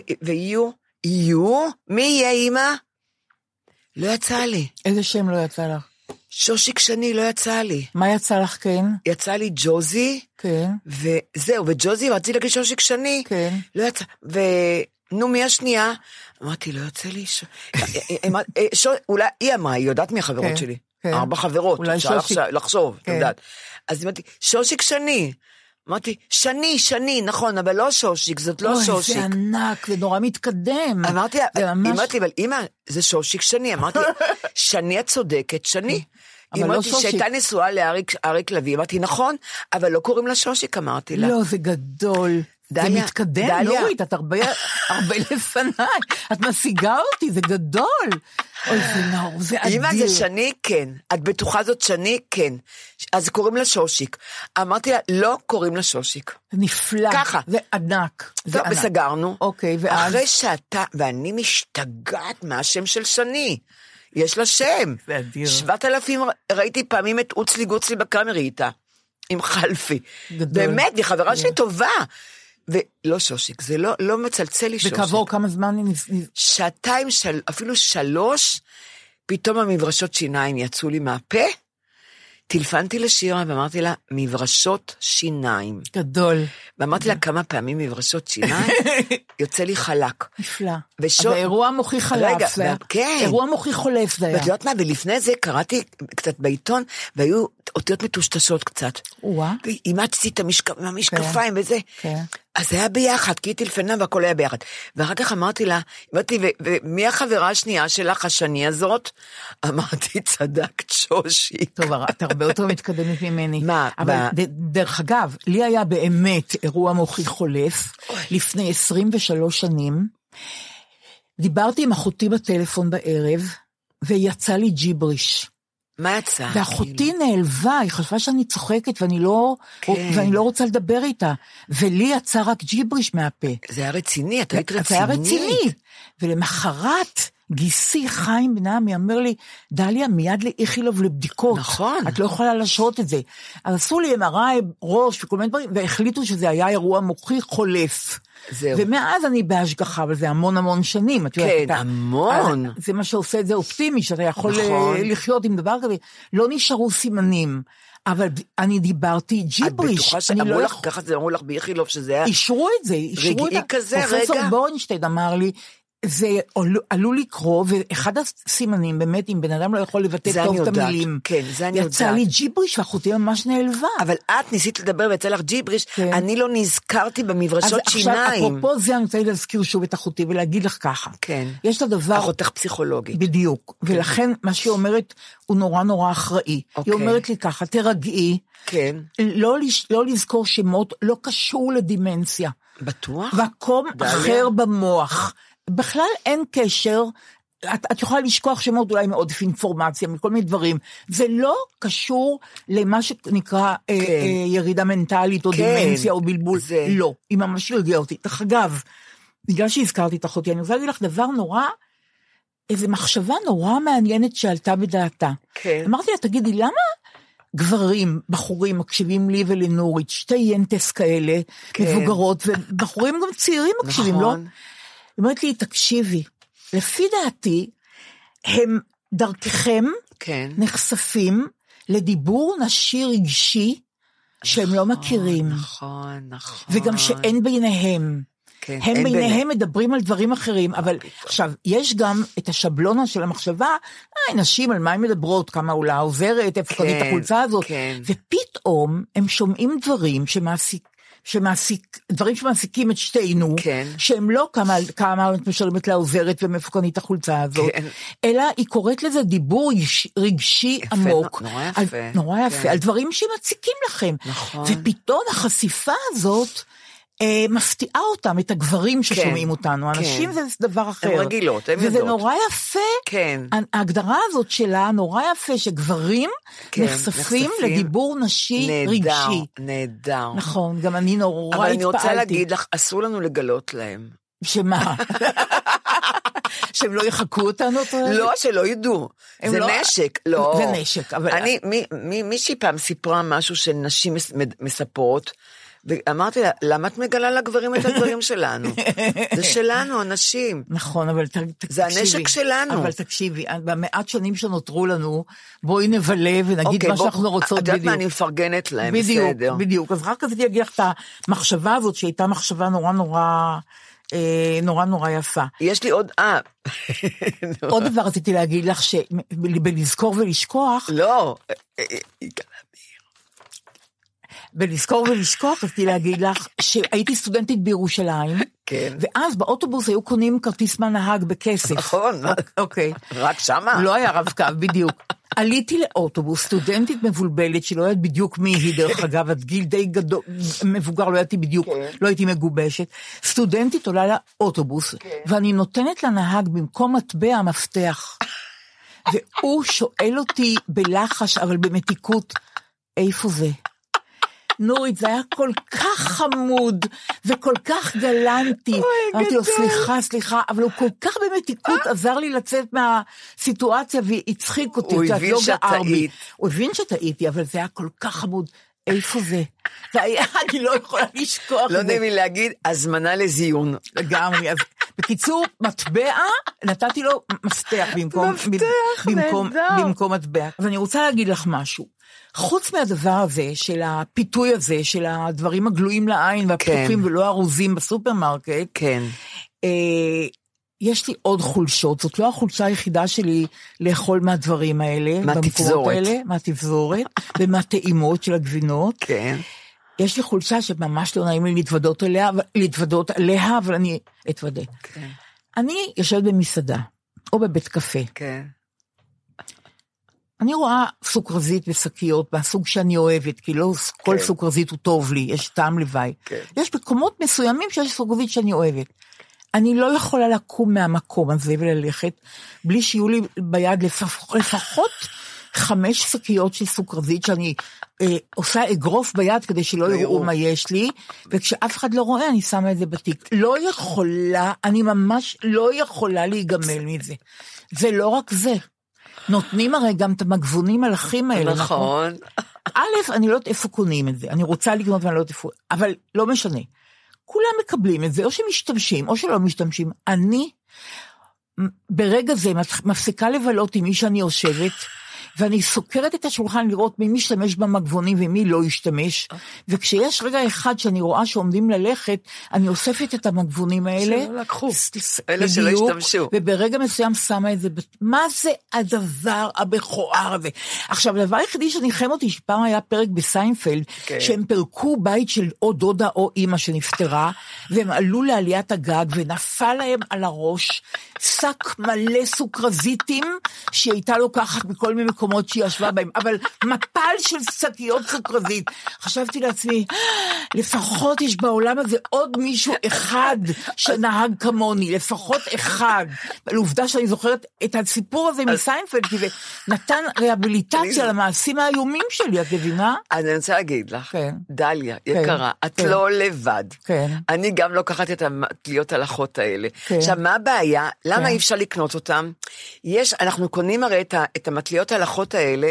מי יהיה אמא? לא יצא לי. איזה שם לא יצא לך? שושיק שני לא יצא לי. מה יצא לך, כן? יצא לי ג'וזי. כן. וזהו, וג'וזי, רציתי להגיד שושיק שני. כן. לא יצא, נו, מי השנייה? אמרתי, לא יצא לי אולי היא אמרה, היא יודעת מי החברות שלי. 4 חברות, אפשר לחשוב, כן. יודעת. אז אמרתי, שושיק שני. אמרתי, שני, נכון, אבל לא שושיק, זאת לא שושיק. זה ענק, זה נורא מתקדם. אמרתי, אבל אמא, זה שושיק שני. אמרתי, שני את צודקת, שני. אמרתי שהייתה נשואה לאריק לוי, אמרתי, נכון, אבל לא קוראים לה שושיק, אמרתי לה. לא, זה גדול. זה מתקדם, נורית, את הרבה לפניי. את משיגה אותי, זה גדול. אוי, זה נור, זה אדיר. אמא, זה שני, כן. את בטוחה זאת שני, כן. אז קוראים לה שושיק. אמרתי לה, לא קוראים לה שושיק. נפלא. ככה. זה ענק. טוב, וסגרנו. אוקיי, ואז? אחרי שאתה, ואני משתגעת מהשם של שני. יש לה שם. זה אדיר. 7,000 ראיתי פעמים את אוצלי גוצלי בקאמרי איתה. עם חלפי. גדול. באמת, היא חברה שלי טובה. ולא שושיק, זה לא מצלצל לי שושיק. וכעבור כמה זמן? 2 אפילו 3, פתאום המברשות שיניים יצאו לי מהפה, טלפנתי לשירה ואמרתי לה, מברשות שיניים. גדול. ואמרתי לה כמה פעמים מברשות שיניים, יוצא לי חלק. נפלא. אז האירוע מוחי חלף. כן. אירוע מוחי חולף זה היה. ואת יודעת מה, ולפני זה קראתי קצת בעיתון, והיו אותיות מטושטשות קצת. ואימצתי את המשקפיים וזה. כן. אז זה היה ביחד, כי היא טלפנה והכל היה ביחד. ואחר כך אמרתי לה, ומי החברה השנייה שלך, השני הזאת? אמרתי, צדקת שושי. טוב, את הרבה יותר מתקדמת ממני. מה? אבל דרך אגב, לי היה באמת אירוע מוחי חולף, לפני 23 שנים, דיברתי עם אחותי בטלפון בערב, ויצא לי ג'יבריש. מה יצא? ואחותי נעלבה, היא חשבה שאני צוחקת, ואני לא רוצה לדבר איתה. ולי יצא רק ג'יבריש מהפה. זה היה רציני, אתה היית רצינית. זה היה רציני. ולמחרת, גיסי חיים בנעמי אמר לי, דליה, מיד לאיכילוב לבדיקות. נכון. את לא יכולה לשרות את זה. אז עשו לי MRI ראש וכל מיני דברים, והחליטו שזה היה אירוע מוחי חולף. זהו. ומאז אני בהשגחה, אבל זה המון המון. כן, המון. זה מה שעושה את זה אופטימי, שאתה יכול לחיות עם דבר כזה. לא נשארו סימנים. אבל אני דיברתי ג'יבריש. את בטוחה שאמרו לך, ככה זה אמרו לך באיכילוב שזה היה... אישרו את זה. רגעי כזה, רגע. פרופסור בורנשטיין אמר לי, זה עלול לקרוא, ואחד הסימנים, באמת, אם בן אדם לא יכול לבטא טוב את המילים, כן, זה אני יודעת. יצא לי ג'יבריש, ואחותי ממש נעלבה. אבל את ניסית לדבר ויצא לך ג'יבריש, כן. אני לא נזכרתי במברשות שיניים. עכשיו, אפרופו זה, אני רוצה להזכיר שוב את אחותי, ולהגיד לך ככה. כן. יש את הדבר... אחותך פסיכולוגית. בדיוק. כן. ולכן, מה שהיא אומרת, הוא נורא אחראי. אוקיי. היא אומרת לי ככה, תרגעי. כן. לא לזכור שמות, לא קשור לדימנציה. בטוח? מקום אחר במוח. בכלל אין קשר, את יכולה לשכוח שמות אולי מעודף אינפורמציה, מכל מיני דברים, זה לא קשור למה שנקרא ירידה מנטלית או דימנציה או בלבול, לא, היא ממש הרגיעה אותי. דרך אגב, בגלל שהזכרתי את אחותי, אני רוצה להגיד לך דבר נורא, איזו מחשבה נורא מעניינת שעלתה בדעתה. אמרתי לה, תגידי, למה גברים, בחורים, מקשיבים לי ולנורית, 2 ינטס כאלה, מבוגרות, ובחורים גם צעירים מקשיבים, לא? היא אומרת לי, תקשיבי, לפי דעתי, הם דרככם נחשפים לדיבור נשי רגשי שהם לא מכירים. נכון. וגם שאין ביניהם. הם ביניהם מדברים על דברים אחרים, אבל עכשיו, יש גם את השבלונה של המחשבה, נשים על מה הן מדברות, כמה עולה עוזרת, איפה קנית את החולצה הזאת, ופתאום הם שומעים דברים דברים שמעסיקים את שתינו, שהם לא כמה את משלמת לעוזרת ומפקנית את החולצה הזאת, אלא היא קוראת לזה דיבור רגשי עמוק, נורא יפה, על דברים שמציקים לכם, ופתאום החשיפה הזאת, מפתיעה אותם, את הגברים ששומעים אותנו, אנשים זה דבר אחר. הן רגילות, הן יודעות. וזה נורא יפה, ההגדרה הזאת שלה נורא יפה, שגברים נחשפים לדיבור נשי רגשי. נהדר. נכון, גם אני נורא התפעלתי. אבל אני רוצה להגיד לך, אסור לנו לגלות להם. שמה? שהם לא יחכו אותנו? לא, שלא ידעו. זה נשק. זה נשק. מישהי פעם סיפרה משהו שנשים מספרות, ואמרתי לה, למה את מגלה לגברים את הדברים שלנו? זה שלנו, אנשים. נכון, אבל תקשיבי. זה הנשק שלנו. אבל תקשיבי, במעט שנים שנותרו לנו, בואי נבלה ונגיד מה שאנחנו רוצות בדיוק. את יודעת מה, אני מפרגנת להם, בסדר. בדיוק. אז רק רציתי להגיד לך את המחשבה הזאת, שהייתה מחשבה נורא נורא נורא יפה. יש לי עוד, עוד דבר רציתי להגיד לך, שבלזכור ולשכוח, לא, בלזכור ולשכוח, רציתי להגיד לך, שהייתי סטודנטית בירושלים, כן. ואז באוטובוס היו קונים כרטיס מהנהג בכסף. נכון. אוקיי. רק שמה? לא היה רב קו, בדיוק. עליתי לאוטובוס, סטודנטית מבולבלת, שלא יודעת בדיוק מי היא, דרך אגב, עד גיל די גדול, מבוגר, לא ידעתי בדיוק, לא הייתי מגובשת. סטודנטית עולה לאוטובוס, ואני נותנת לנהג במקום מטבע המפתח. והוא שואל אותי בלחש, אבל במתיקות, איפה זה? נורית, זה היה כל כך חמוד, וכל כך גלנטי. אמרתי לו, סליחה, אבל הוא כל כך במתיקות עזר לי לצאת מהסיטואציה, והצחיק אותי. הוא הבין שטעית. הוא הבין שטעיתי, אבל זה היה כל כך חמוד. איפה זה? אני לא יכולה לשכוח. לא נעים לי להגיד, הזמנה לזיון. לגמרי. בקיצור, מטבע, נתתי לו מפתח במקום מטבע. אז אני רוצה להגיד לך משהו. חוץ מהדבר הזה, של הפיתוי הזה, של הדברים הגלויים לעין והפתוחים ולא ארוזים בסופרמרקט, כן. יש לי עוד חולשות, זאת לא החולשה היחידה שלי לאכול מהדברים האלה, מהתפזורת, ומהטעימות של הגבינות. כן. יש לי חולשה שממש לא נעים לי להתוודות עליה, אבל אני אתוודה. כן. אני יושבת במסעדה, או בבית קפה. כן. אני רואה סוכרזית ושקיות מהסוג שאני אוהבת, כי לא כל סוכרזית הוא טוב לי, יש טעם לוואי. יש מקומות מסוימים שיש סוכרזית שאני אוהבת. אני לא יכולה לקום מהמקום הזה וללכת, בלי שיהיו לי ביד לפחות 5 שקיות של סוכרזית, שאני עושה אגרוף ביד כדי שלא יראו מה יש לי, וכשאף אחד לא רואה אני שמה את זה בתיק. לא יכולה, אני ממש לא יכולה להיגמל מזה. זה לא רק זה. נותנים הרי גם את המגבונים הלכים האלה. נכון. א', אני לא יודעת איפה קונים את זה, אני רוצה לקנות ואני לא יודעת איפה, אבל לא משנה. כולם מקבלים את זה, או שמשתמשים, או שלא משתמשים. אני, ברגע זה, מפסיקה לבלות עם מי שאני יושבת, ואני סוקרת את השולחן לראות מי משתמש במגבונים ומי לא ישתמש, וכשיש רגע אחד שאני רואה שעומדים ללכת, אני אוספת את המגבונים האלה. שלא לקחו, אלה שלא השתמשו. וברגע מסוים שמה את זה, מה זה הדבר הבכוער הזה? עכשיו, הדבר היחידי שניחם אותי, שפעם היה פרק בסיינפלד, שהם פרקו בית של או דודה או אמא שנפטרה, והם עלו לעליית הגג, ונפל להם על הראש שק מלא סוכרזיתים, שהיא הייתה לוקחת מכל מיני מקומות שהיא ישבה בהם, אבל מפל של שקיות סוכרזית. חשבתי לעצמי, לפחות יש בעולם הזה עוד מישהו אחד שנהג כמוני, לפחות אחד. אבל עובדה שאני זוכרת את הסיפור הזה מסיינפלד, כי זה נתן ריאביליטציה למעשים האיומים שלי, את מבינה? אני רוצה להגיד לך, דליה, יקרה, את לא לבד. אני גם לוקחת את המטליות הלכות האלה. עכשיו, מה הבעיה? למה אי אפשר לקנות אותם? אנחנו קונים הרי את המטליות הלכות האלה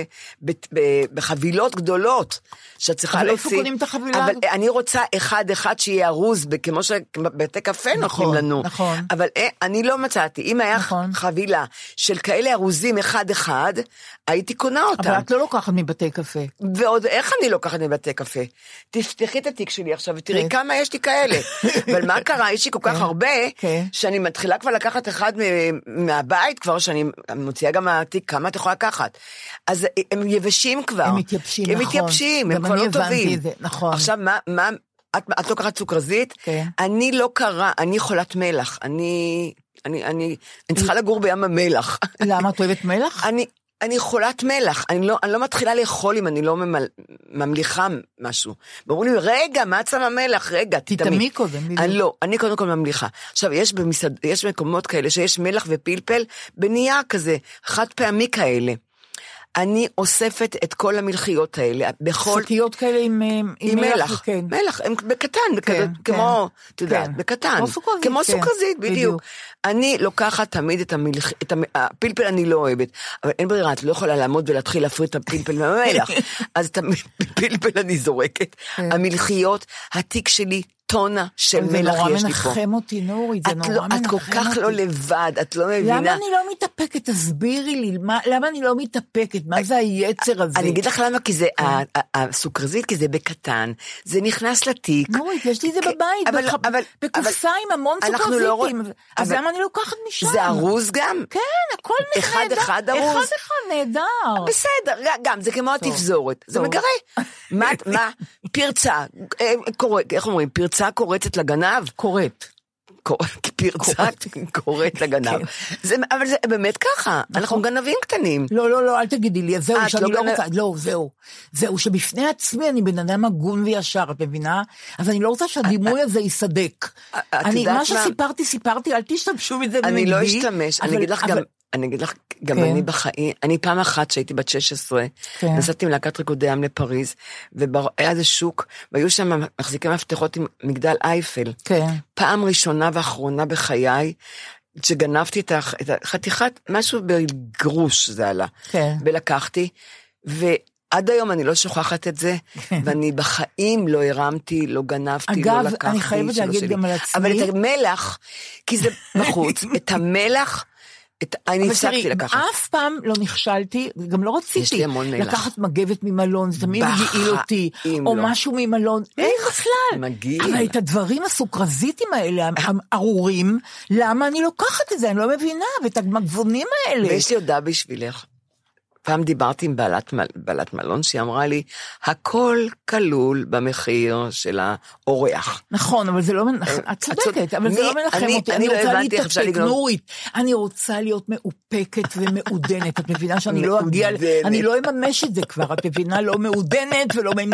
בחבילות גדולות, שאת צריכה להוציא. אבל איפה קונים את החבילה? אבל אני רוצה אחד שיהיה ארוז, כמו שבתי קפה נותנים לנו. נכון. אבל אני לא מצאתי. אם היה חבילה של כאלה ארוזים אחד, הייתי קונה אותם. אבל את לא לוקחת מבתי קפה. ועוד איך אני לוקחת מבתי קפה? תפתחי את התיק שלי עכשיו, ותראי כמה יש לי כאלה. אבל מה קרה? יש לי כל כך הרבה, שאני מתחילה כבר לקחת אחד מהבית, כבר שאני מוציאה גם מהתיק, כמה את יכולה לקחת. אז הם יבשים כבר. הם מתייבשים, נכון. הם מתייבשים, הם כבר לא טובים. נכון. עכשיו, את לוקחת סוכרזית? אני לא קרה, אני חולת מלח. אני צריכה לגור בים המלח. למה את אוהבת מלח? אני חולת מלח, אני לא מתחילה לאכול אם אני לא ממליחה משהו. ברור לי, רגע, מה את שמה מלח? רגע, תתמי קודם. אני קודם כל ממליחה. עכשיו, יש מקומות כאלה שיש מלח ופלפל בנייה כזה, חד פעמי כאלה. אני אוספת את כל המלחיות האלה, בכל... שקיות כאלה עם מלח. מלח, הם בקטן, כמו, אתה יודע, בקטן. כמו סוכרזית, בדיוק. אני לוקחת תמיד את הפלפל אני לא אוהבת, אבל אין ברירה, את לא יכולה לעמוד ולהתחיל להפריד את הפלפל מהמלח, אז את הפלפל אני זורקת. המלחיות, התיק שלי טונה של מלח יש לי פה. זה נורא מנחם אותי, נורית, זה נורא מנחם אותי. את כל כך לא לבד, את לא מבינה. למה אני לא מתאפקת? תסבירי לי, למה אני לא מתאפקת? מה זה היצר הזה? אני אגיד לך למה, כי זה, הסוכרזית, כי זה בקטן, זה נכנס לתיק. נורית, יש לי זה בבית, בקופסה עם המון סוכרזיתים. אז למה אני לוקחת משם? זה ארוז גם? כן, הכל נהדר. אחד ארוז. אחד נהדר. בסדר, גם, זה כמו התפזורת. זה מגרה. מה? פרצה, איך אומרים? פרצה קורצת לגנב? קוראת. פרצה קוראת לגנב. אבל זה באמת ככה, אנחנו גנבים קטנים. לא, אל תגידי לי, זהו, שאני לא רוצה, לא, זהו, שבפני עצמי אני בן אדם הגון וישר, את מבינה? אז אני לא רוצה שהדימוי הזה יסדק. מה שסיפרתי, אל תשתמשו מזה במגבי. אני לא אשתמש, אני אגיד לך, גם אני בחיים, אני פעם אחת שהייתי בת 16, נסעתי עם להקת ריקודי עם לפריז, והיה איזה שוק, והיו שם מחזיקי מפתחות עם מגדל אייפל. פעם ראשונה ואחרונה בחיי, שגנבתי את החתיכת, משהו בגרוש זה עלה, ולקחתי, עד היום אני לא שוכחת את זה, ואני בחיים לא הרמתי, לא גנבתי, לא לקחתי. אגב, אני חייבת להגיד גם על עצמי. אבל את המלח, כי זה בחוץ, את המלח, אני הפסקתי לקחת. אף פעם לא נכשלתי, גם לא רציתי לקחת מגבת ממלון, זה תמיד מגעיל אותי, או משהו ממלון, אין בכלל. אבל את הדברים הסוכרזיתים האלה, ארורים, למה אני לוקחת את זה? אני לא מבינה, ואת המגבונים האלה. ויש לי הודעה בשבילך. פעם דיברתי עם בעלת מלון, שהיא אמרה לי, הכל כלול במחיר של האורח. נכון, אבל זה לא, את צודקת, אבל זה לא מנחם אותי, אני רוצה להתאפק, נורית, אני רוצה להיות מאופקת ומעודנת, את מבינה שאני לא אגיע, אני לא אממש את זה כבר, את מבינה, לא מעודנת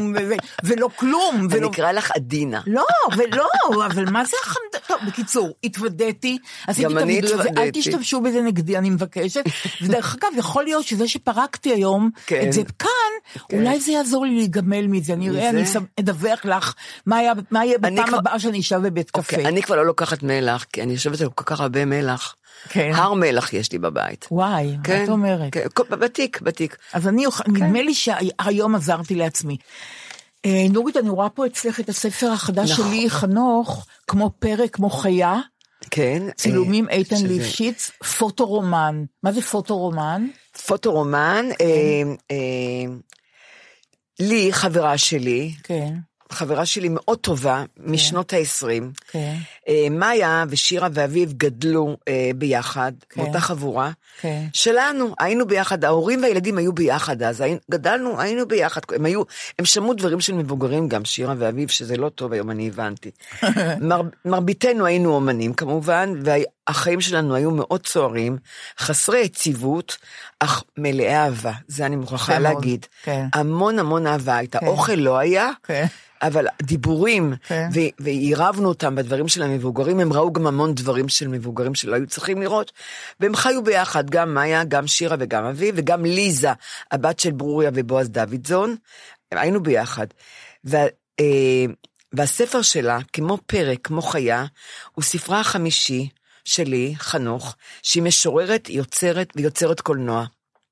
ולא כלום. אני אקרא לך עדינה. לא, אבל מה זה החמדה? בקיצור, התוודעתי, עשיתי את הוידאו הזה, אל תשתמשו בזה נגדי, אני מבקשת, ודרך אגב, יכול להיות שזה שפרקתי היום את זה כאן, אולי זה יעזור לי להיגמל מזה, אני אדווח לך מה יהיה בפעם הבאה שאני אשב בבית קפה. אני כבר לא לוקחת מלח, כי אני יושבת על כל כך הרבה מלח. הר מלח יש לי בבית. וואי, מה את אומרת? בתיק. אז נדמה לי שהיום עזרתי לעצמי. נורית, אני רואה פה אצלך את הספר החדש שלי, חנוך, כמו פרק, כמו חיה. כן. צילומים איתן ליפשיץ, פוטורומן. מה זה פוטורומן? פוטורומן, לי חברה שלי, חברה שלי מאוד טובה, משנות ה-20, מאיה ושירה ואביב גדלו ביחד, באותה חבורה, שלנו, היינו ביחד, ההורים והילדים היו ביחד, אז גדלנו, היינו ביחד, הם שמעו דברים של מבוגרים, גם שירה ואביב, שזה לא טוב, היום אני הבנתי. מרביתנו היינו אומנים כמובן, והחיים שלנו היו מאוד צוערים, חסרי יציבות, אך מלאי אהבה, זה אני מוכרחה להגיד. המון המון אהבה הייתה, אוכל לא היה, אבל דיבורים, ועירבנו אותם בדברים של המבוגרים, הם ראו גם המון דברים של מבוגרים שלא היו צריכים לראות, והם חיו ביחד, גם מאיה, גם שירה וגם אביב, וגם ליזה, הבת של ברוריה ובועז דוידזון, היינו ביחד. והספר שלה, כמו פרק, כמו חיה, הוא ספרה החמישי שלי, חנוך, שהיא משוררת, יוצרת ויוצרת קולנוע.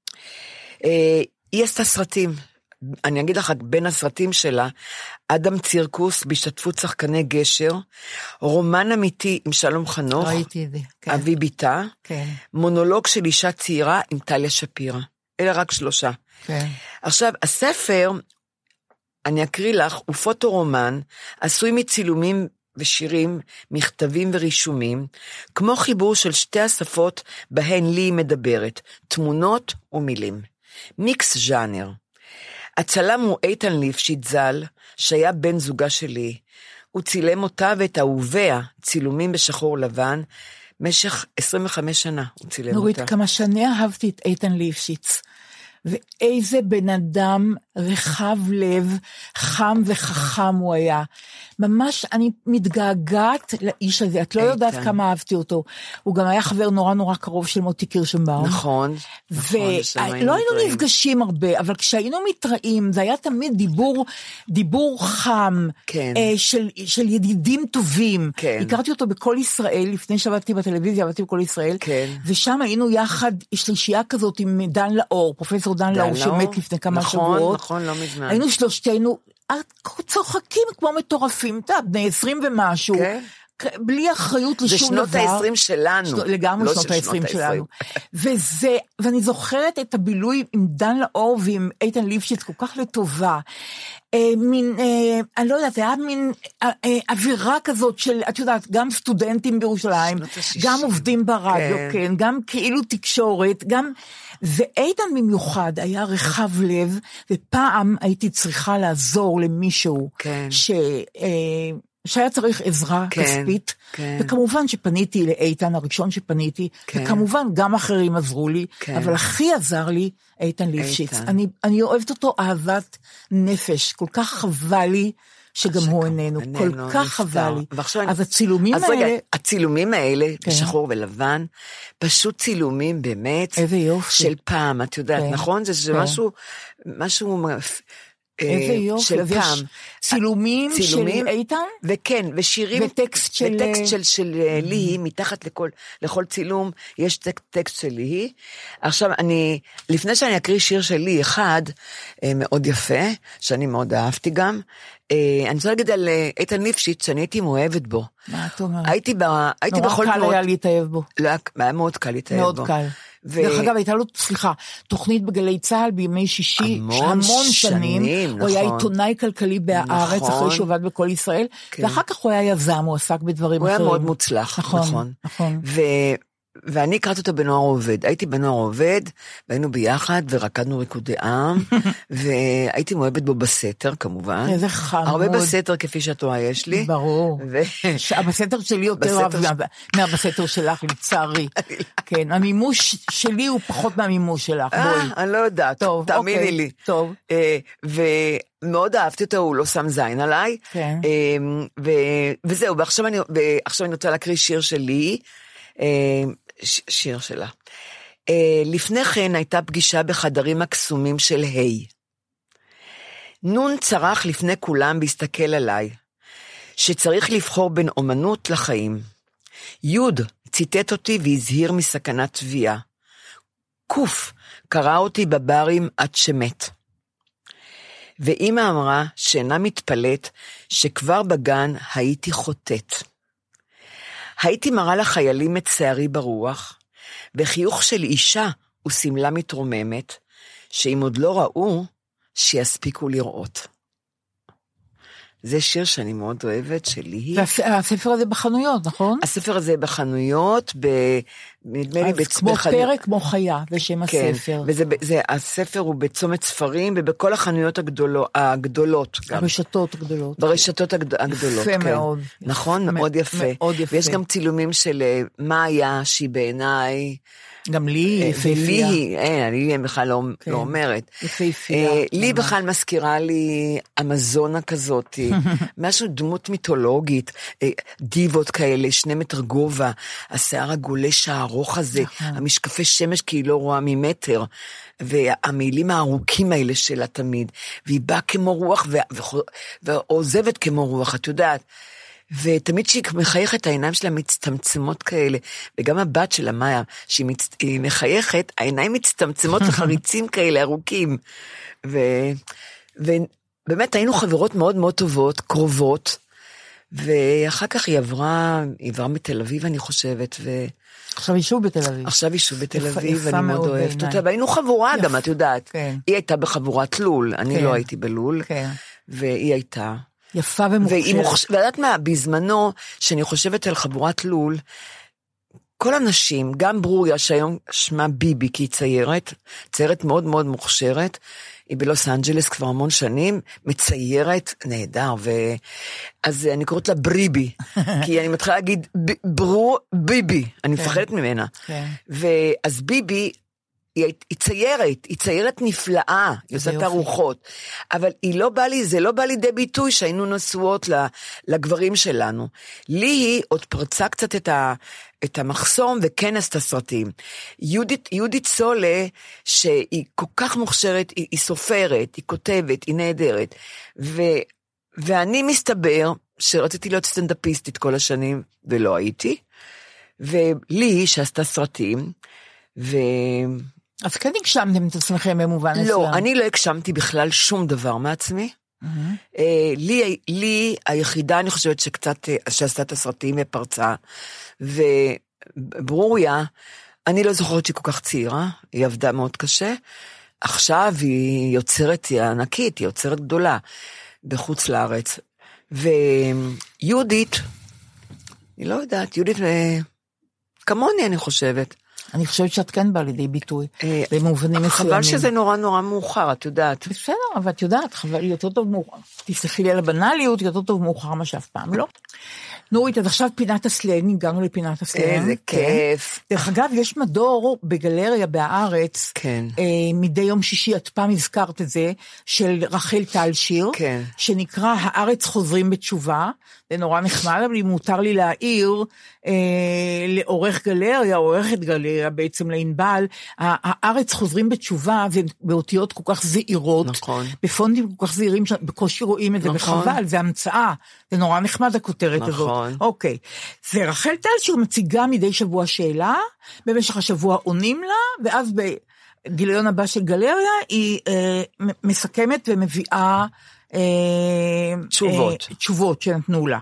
היא עשתה סרטים, אני אגיד לך, בין הסרטים שלה, אדם צירקוס בהשתתפות שחקני גשר, רומן אמיתי עם שלום חנוך, אבי ביטה, מונולוג של אישה צעירה עם טליה שפירא. אלה רק 3. עכשיו, הספר, אני אקריא לך, הוא פוטורומן, עשוי מצילומים ושירים, מכתבים ורישומים, כמו חיבור של שתי השפות בהן לי מדברת, תמונות ומילים. מיקס ז'אנר. הצלם הוא איתן ליפשיץ ז"ל, שהיה בן זוגה שלי. הוא צילם אותה ואת אהוביה, צילומים בשחור לבן, משך 25 שנה הוא צילם אותה. נורית, כמה שני אהבתי את איתן ליפשיץ, ואיזה בן אדם רחב לב, חם וחכם הוא היה. ממש אני מתגעגעת לאיש הזה, את לא יודעת כמה אהבתי אותו. הוא גם היה חבר נורא נורא קרוב של מוטי קירשנבאום. נכון. ולא היינו נפגשים הרבה, אבל כשהיינו מתראים, זה היה תמיד דיבור חם, של ידידים טובים. הכרתי אותו בכל ישראל, לפני שעבדתי בטלוויזיה, עבדתי בכל ישראל, ושם היינו יחד, שלישייה כזאת עם דן לאור, פרופסור דן לאור, שמת לפני כמה שבועות. נכון, לא מזמן. היינו שלושתנו, צוחקים כמו מטורפים, אתה בני 20 ומשהו, בלי אחריות לשום דבר. זה שנות ה-20 שלנו. לגמרי שנות ה-20 שלנו. ואני זוכרת את הבילוי עם דן לאור ועם איתן ליפשיץ כל כך לטובה. אני לא יודעת, היה מין אווירה כזאת של, את יודעת, גם סטודנטים בירושלים, גם עובדים ברדיו, כן, גם כאילו תקשורת, גם, ואיתן במיוחד היה רחב לב, ופעם הייתי צריכה לעזור למישהו, שהיה צריך עזרה כספית, וכמובן שפניתי לאיתן, הראשון שפניתי, וכמובן גם אחרים עזרו לי, אבל הכי עזר לי איתן ליפשיץ. אני אוהבת אותו אהבת נפש, כל כך חבל לי שגם הוא איננו, כל כך חבל לי. אז הצילומים האלה... הצילומים האלה, בשחור ולבן, פשוט צילומים באמת, של פעם, את יודעת, נכון? זה משהו... איזה יופי, יש צילומים של איתן? וכן, ושירים, וטקסט של ליהי, מתחת לכל צילום, יש טקסט של ליהי. עכשיו, לפני שאני אקריא שיר של ליהי אחד, מאוד יפה, שאני מאוד אהבתי גם, אני רוצה להגיד על איתן ליפשיץ, שאני הייתי מאוהבת בו. מה את אומרת? הייתי בכל נורא קל היה להתאהב בו. לא, היה מאוד קל להתאהב בו. מאוד קל. דרך אגב, הייתה לו, תוכנית בגלי צהל בימי שישי, המון שנים, הוא היה עיתונאי כלכלי בהארץ, אחרי שהוא עבד בכל ישראל, ואחר כך הוא היה יזם, הוא עסק בדברים אחרים. הוא היה מאוד מוצלח, נכון. ואני הכרתי אותו בנוער עובד, הייתי בנוער עובד, והיינו ביחד, ורקדנו ריקודי עם, והייתי מאוהבת בו בסתר, כמובן. איזה חמוד. הרבה בסתר, כפי שאת רואה, יש לי. ברור. הבסתר שלי יותר אהב מהבסתר שלך, לצערי. כן, המימוש שלי הוא פחות מהמימוש שלך, בואי. אני לא יודעת, תאמיני לי. טוב. ומאוד אהבתי אותו, הוא לא שם זין עליי. כן. וזהו, ועכשיו אני רוצה להקריא שיר שלי, שיר שלה. לפני כן הייתה פגישה בחדרים הקסומים של היי. נון צרח לפני כולם והסתכל עליי, שצריך לבחור בין אומנות לחיים. יוד ציטט אותי והזהיר מסכנת תביעה. קוף קרא אותי בברים עד שמת. ואמא אמרה שאינה מתפלט שכבר בגן הייתי חוטאת. הייתי מראה לחיילים את שערי ברוח, וחיוך של אישה וסמלה מתרוממת, שאם עוד לא ראו, שיספיקו לראות. זה שיר שאני מאוד אוהבת, שלי. והספר הזה בחנויות, נכון? הספר הזה בחנויות, נדמה לי כמו פרק, כמו חיה, בשם הספר. הספר הוא בצומת ספרים, ובכל החנויות הגדולות. הרשתות הגדולות. ברשתות הגדולות, יפה מאוד. נכון? מאוד יפה. מאוד יפה. ויש גם צילומים של מאיה, שהיא בעיניי, גם לי יפהפייה. אני בכלל לא אומרת. יפהפייה. לי בכלל מזכירה לי אמזונה כזאת, משהו דמות מיתולוגית, דיבות כאלה, 2 מטר גובה, השיער הגולש הארוך הזה, המשקפי שמש כי היא לא רואה ממטר, והמילים הארוכים האלה שלה תמיד, והיא באה כמו רוח, ועוזבת כמו רוח, את יודעת, ותמיד שהיא מחייכת, העיניים שלה מצטמצמות כאלה, וגם הבת שלה, מאיה, שהיא מחייכת, העיניים מצטמצמות לחריצים כאלה ארוכים, ובאמת היינו חברות מאוד מאוד טובות, קרובות, ואחר כך היא עברה מתל אביב, אני חושבת, עכשיו היא שוב בתל אביב. עכשיו היא שוב בתל אביב, ואני מאוד אוהבת אותה, והיינו חבורה גם, את יודעת, היא הייתה בחבורת לול, אני לא הייתי בלול, והיא הייתה, יפה ומוכשרת. וידעת מה, בזמנו, שאני חושבת על חבורת לול, כל הנשים, גם ברוריה, שהיום שמה ביבי, כי היא ציירת מאוד מאוד מוכשרת, היא בלוס אנג'לס כבר המון שנים, מציירת נהדר, אז אני קוראת לה בריבי, כי אני מתחילה להגיד, ביבי, אני מפחדת ממנה. ואז ביבי, היא ציירת נפלאה, היא עושה את הרוחות, אבל זה לא בא לידי ביטוי שהיינו נשואות לגברים שלנו. לי עוד פרצה קצת את המחסום וכן עשתה סרטים. יהודית סולה, שהיא כל כך מוכשרת, היא סופרת, היא כותבת, היא נהדרת, ואני מסתבר שרציתי להיות סטנדאפיסטית כל השנים, ולא הייתי, ולי שעשתה סרטים, אז כן הגשמתם את עצמכם במובן מסוים. לא, אני לא הגשמתי בכלל שום דבר מעצמי. לי היחידה, אני חושבת שקצת, שעשתה את הסרטים ופרצה, וברוריה, אני לא זוכרת שהיא כל כך צעירה, היא עבדה מאוד קשה, עכשיו היא יוצרת, היא ענקית, היא יוצרת גדולה, בחוץ לארץ, ויהודית, אני לא יודעת, יהודית כמוני אני חושבת. אני חושבת שאת כן באה לידי ביטוי, במובנים מסוימים. חבל שזה נורא נורא מאוחר, את יודעת. בסדר, אבל את יודעת, חבל, יותר טוב מאוחר. תסלחי לי על הבנליות, יותר טוב מאוחר מה שאף פעם לא. נורית, אז עכשיו פינת הסלנג, הגענו לפינת הסלנג. איזה כיף. דרך אגב, יש מדור בגלריה בהארץ, מדי יום שישי, את פעם הזכרת את זה, של רחל טל שיר, שנקרא הארץ חוזרים בתשובה, זה נורא נחמד, אבל אם מותר לי להעיר, לעורך גלריה, עורכת גלריה בעצם לענבל, הארץ חוזרים בתשובה, זה באותיות כל כך זעירות, נכון. בפונטים כל כך זעירים, בקושי רואים את זה, נכון. וחבל, זה המצאה, זה נורא נחמד הכותרת נכון. הזאת. אוקיי, זה רחל טל שיר מציגה מדי שבוע שאלה, במשך השבוע עונים לה, ואז בגיליון הבא של גלריה, היא מסכמת ומביאה תשובות שנתנו לה.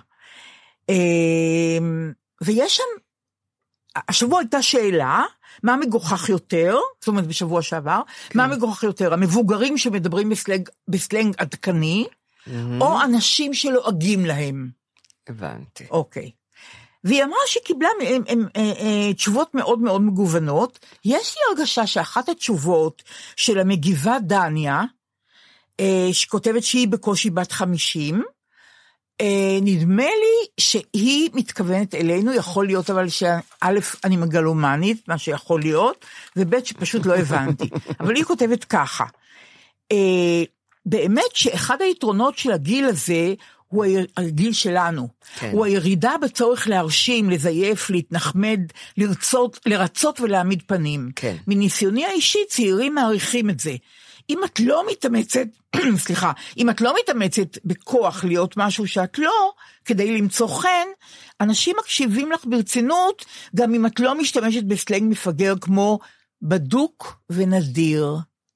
ויש שם, השבוע הייתה שאלה, מה מגוחך יותר, זאת אומרת בשבוע שעבר, מה מגוחך יותר, המבוגרים שמדברים בסלנג עדכני, או אנשים שלועגים להם. הבנתי. אוקיי. והיא אמרה שהיא קיבלה תשובות מאוד מאוד מגוונות, יש לי הרגשה שאחת התשובות של המגיבה דניה, שכותבת שהיא בקושי בת 50, נדמה לי שהיא מתכוונת אלינו, יכול להיות אבל שא' אני מגלומנית, מה שיכול להיות, וב' שפשוט לא הבנתי. אבל היא כותבת ככה, באמת שאחד היתרונות של הגיל הזה, הוא הגיל שלנו, הוא הירידה בצורך להרשים, לזייף, להתנחמד, לרצות ולהעמיד פנים. מניסיוני האישי, צעירים מעריכים את זה. אם את לא מתאמצת, סליחה, אם את לא מתאמצת בכוח להיות משהו שאת לא, כדי למצוא חן, אנשים מקשיבים לך ברצינות, גם אם את לא משתמשת בסלנג מפגר כמו בדוק ונדיר.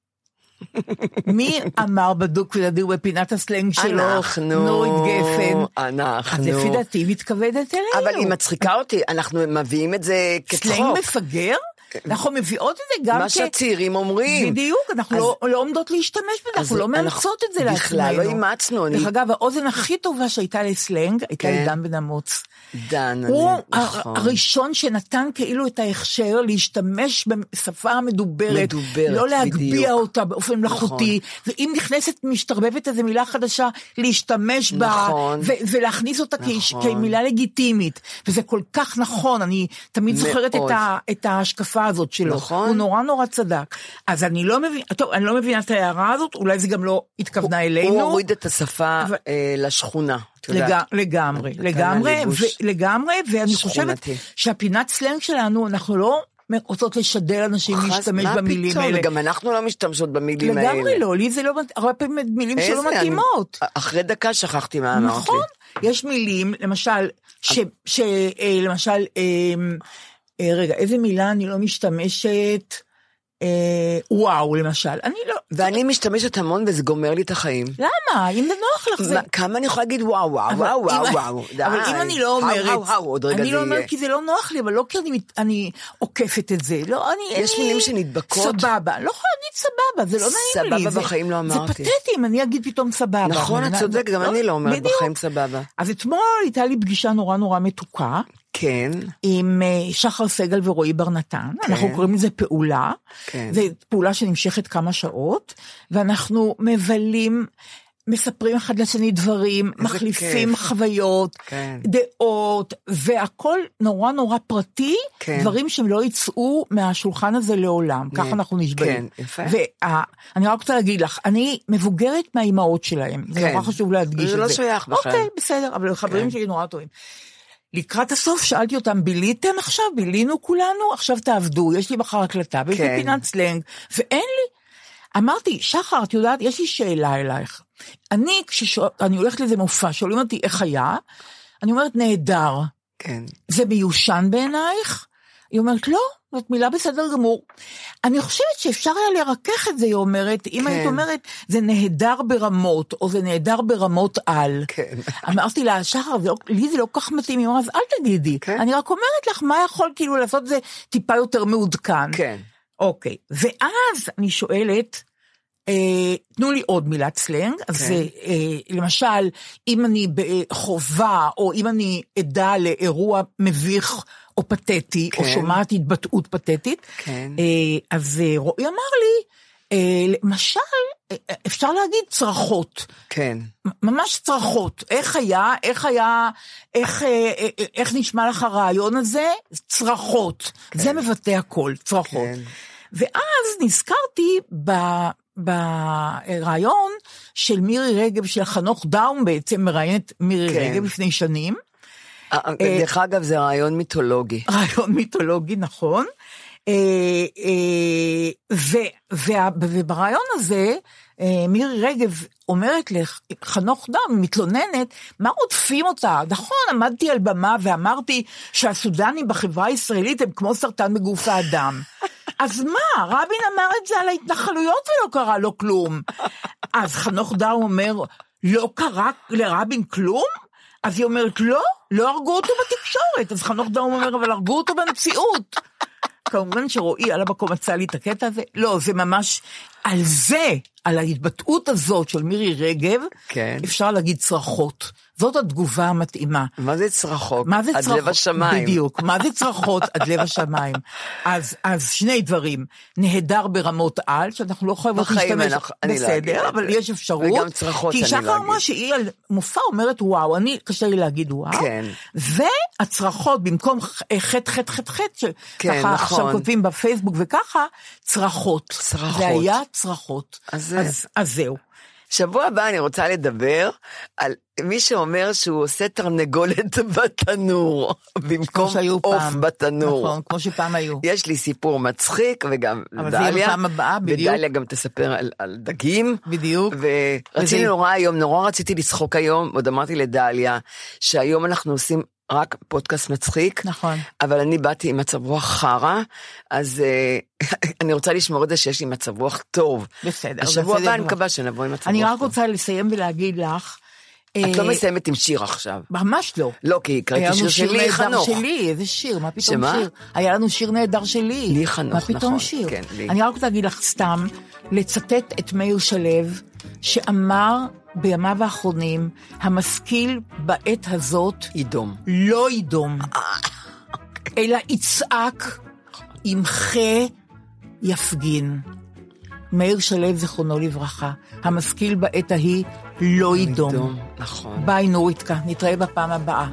מי אמר בדוק ונדיר בפינת הסלנג שלו? אנחנו. נורית גפן. אנחנו. אז לפי דעתי מתכוונת אלינו. אבל היא מצחיקה אותי, אנחנו מביאים את זה כצחוק. סלנג מפגר? אנחנו מביאות את זה גם מה שהצעירים אומרים. בדיוק, אנחנו לא עומדות להשתמש בזה, אנחנו לא מאמצות את זה לעצמנו. בכלל לא אימצנו. דרך אגב, האוזן הכי טובה שהייתה לסלנג, הייתה לדן בן אמוץ. דן, הוא הראשון שנתן כאילו את ההכשר להשתמש בשפה המדוברת, לא להגביע אותה באופן מלאכותי, ואם נכנסת משתרבבת איזו מילה חדשה, להשתמש בה, ולהכניס אותה כמילה לגיטימית, וזה כל כך נכון, אני תמיד זוכרת את ההשקפה הזאת שלו, הוא נורא נורא צדק, אז אני לא מבינה את ההערה הזאת, אולי זה גם לא התכוונה אלינו. הוא הוריד את השפה לשכונה. לגמרי, ואני חושבת שהפינת סלנג שלנו, אנחנו לא רוצות לשדל אנשים להשתמש במילים האלה. גם אנחנו לא משתמשות במילים האלה. לגמרי לא, לי זה לא, הרבה פעמים מילים שלא מתאימות. אחרי דקה שכחתי מה אמרת לי. נכון, יש מילים, למשל, רגע, איזה מילה אני לא משתמשת, וואו, למשל, אני לא... ואני משתמשת המון וזה גומר לי את החיים. למה? אם זה נוח לך זה... כמה אני יכולה להגיד וואו, וואו, וואו, וואו. אבל אם אני לא אומרת... אני לא אומרת כי זה לא נוח לי, אבל לא כי אני עוקפת את זה. יש מילים שנדבקות. סבבה. לא יכולה להגיד סבבה, זה לא נעים לי. סבבה בחיים לא אמרתי. זה פתטי אם אני אגיד פתאום סבבה. נכון, את צודק, גם אני לא אומרת בחיים סבבה. אז אתמול הייתה לי פגישה נורא נורא מתוקה. כן. עם שחר סגל ורועי בר נתן, אנחנו קוראים לזה פעולה, זו פעולה שנמשכת כמה שעות, ואנחנו מבלים, מספרים אחד לשני דברים, מחליפים חוויות, דעות, והכל נורא נורא פרטי, דברים שהם לא יצאו מהשולחן הזה לעולם, ככה אנחנו נשבעים. ואני רק רוצה להגיד לך, אני מבוגרת מהאימהות שלהם, זה נורא חשוב להדגיש את זה. זה לא שייך בכלל. אוקיי, בסדר, אבל חברים שלי נורא טובים. לקראת הסוף שאלתי אותם, ביליתם עכשיו? בילינו כולנו? עכשיו תעבדו, יש לי מחר הקלטה, ויש לי פינת סלנג, ואין לי. אמרתי, שחר, את יודעת, יש לי שאלה אלייך. אני הולכת לזה מופע, שואלים אותי איך היה, אני אומרת, נהדר. כן. זה מיושן בעינייך? היא אומרת, לא, זאת מילה בסדר גמור. אני חושבת שאפשר היה לרכך את זה, היא אומרת, אם היית אומרת, זה נהדר ברמות, או זה נהדר ברמות על. כן. אמרתי לה, שחר, לי זה לא כך מתאים, היא אומרת, אז אל תגידי. אני רק אומרת לך, מה יכול כאילו לעשות זה טיפה יותר מעודכן. כן. אוקיי, ואז אני שואלת, תנו לי עוד מילת סלנג, אז למשל, אם אני בחובה, או אם אני עדה לאירוע מביך או פתטי, או שומעת התבטאות פתטית, אז רועי אמר לי, למשל, אפשר להגיד צרחות. כן. ממש צרחות. איך נשמע לך הרעיון הזה? צרחות. זה מבטא הכל, צרחות. ואז נזכרתי ברעיון של מירי רגב, של חנוך דאום בעצם מראיינת מירי רגב לפני שנים. דרך אגב זה רעיון מיתולוגי. רעיון מיתולוגי, נכון. וברעיון הזה, מירי רגב אומרת לחנוך דאום, מתלוננת, מה עודפים אותה? נכון, עמדתי על במה ואמרתי שהסודנים בחברה הישראלית הם כמו סרטן בגוף האדם. אז מה? רבין אמר את זה על ההתנחלויות ולא קרה לו כלום. אז חנוך דאום אומר, לא קרה לרבין כלום? אז היא אומרת, לא הרגו אותו בתקשורת. אז חנוך דאום אומר, אבל הרגו אותו במציאות. כמובן שרועי על המקום מצא לי את הקטע הזה. לא, זה ממש על זה, על ההתבטאות הזאת של מירי רגב, אפשר להגיד צרחות. זאת התגובה המתאימה. מה זה צרחות? עד לב השמיים. בדיוק, מה זה צרחות עד לב השמיים? אז שני דברים, נהדר ברמות על, שאנחנו לא חייבות להשתמש, בסדר, אבל יש אפשרות. וגם צרחות אני לא אגיד. כי שחר אמרה שהיא על מופע אומרת וואו, אני קשה לי להגיד וואו, והצרחות במקום חט, ככה עכשיו כותבים בפייסבוק וככה, צרחות. זה היה צרחות. אז זהו. שבוע הבא אני רוצה לדבר על מי שאומר שהוא עושה תרנגולת בתנור, במקום עוף בתנור. נכון, כמו שפעם היו. יש לי סיפור מצחיק, וגם דליה, ודליה גם תספר על דגים. בדיוק. ורציתי נורא רציתי לשחוק היום, עוד אמרתי לדליה, שהיום אנחנו עושים רק פודקאסט מצחיק, נכון. אבל אני באתי עם מצב רוח חרה, אז אני רוצה לשמור את זה שיש לי מצב רוח טוב. בסדר. השבוע הבא אני מקווה שנבוא עם מצב רוח טוב. אני רק רוצה לסיים ולהגיד לך, את לא מסיימת עם שיר עכשיו. ממש לא. לא, כי קראתי שיר שלי, חנוך. שלי, איזה שיר, מה פתאום שיר? היה לנו שיר נהדר שלי. לי חנוך, נכון. מה פתאום שיר? אני רק רוצה להגיד לך סתם, לצטט את מאיר שלו, שאמר בימיו האחרונים, המשכיל בעת הזאת, ידום. לא ידום, אלא יצעק, ימחה, יפגין. מאיר שלו זכרונו לברכה, המשכיל בעת ההיא, לא ידום. נכון. ביי נוריתקה, נתראה בפעם הבאה.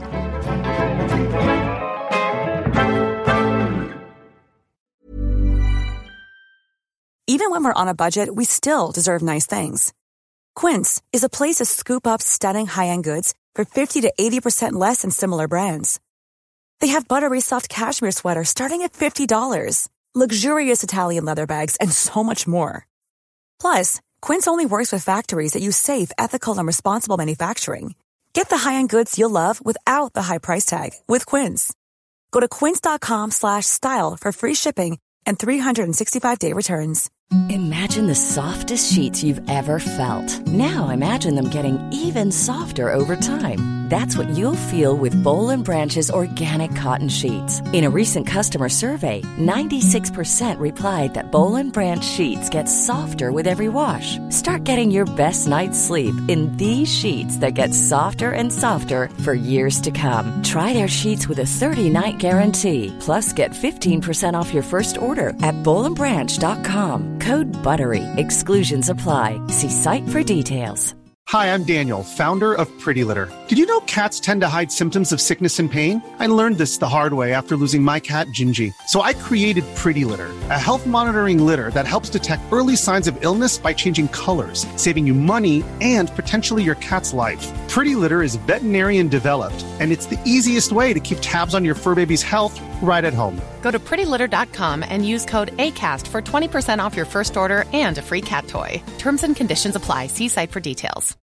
Even when we're on a budget, we still deserve nice things. Quince is a place to scoop up stunning high-end goods for 50 to 80% less than similar brands. They have buttery soft cashmere sweaters starting at $50, luxurious Italian leather bags, and so much more. Plus, Quince only works with factories that use safe, ethical, and responsible manufacturing. Get the high-end goods you'll love without the high price tag with Quince. Go to quince.com/style for free shipping and 365-day returns. Imagine the softest sheets you've ever felt. Now imagine them getting even softer over time. That's what you'll feel with Boll & Branch's organic cotton sheets. In a recent customer survey, 96% replied that Boll & Branch sheets get softer with every wash. Start getting your best night's sleep in these sheets that get softer and softer for years to come. Try their sheets with a 30-night guarantee. Plus, get 15% off your first order at bollandbranch.com. Code BUTTERY. Exclusions apply. See site for details. Hi, I'm Daniel, founder of Pretty Litter. Did you know cats tend to hide symptoms of sickness and pain? I learned this the hard way after losing my cat, Gingy. So I created Pretty Litter, a health monitoring litter that helps detect early signs of illness by changing colors, saving you money and potentially your cat's life. Pretty Litter is veterinarian developed, and it's the easiest way to keep tabs on your fur baby's health right at home. Go to prettylitter.com and use code ACAST for 20% off your first order and a free cat toy. Terms and conditions apply. See site for details.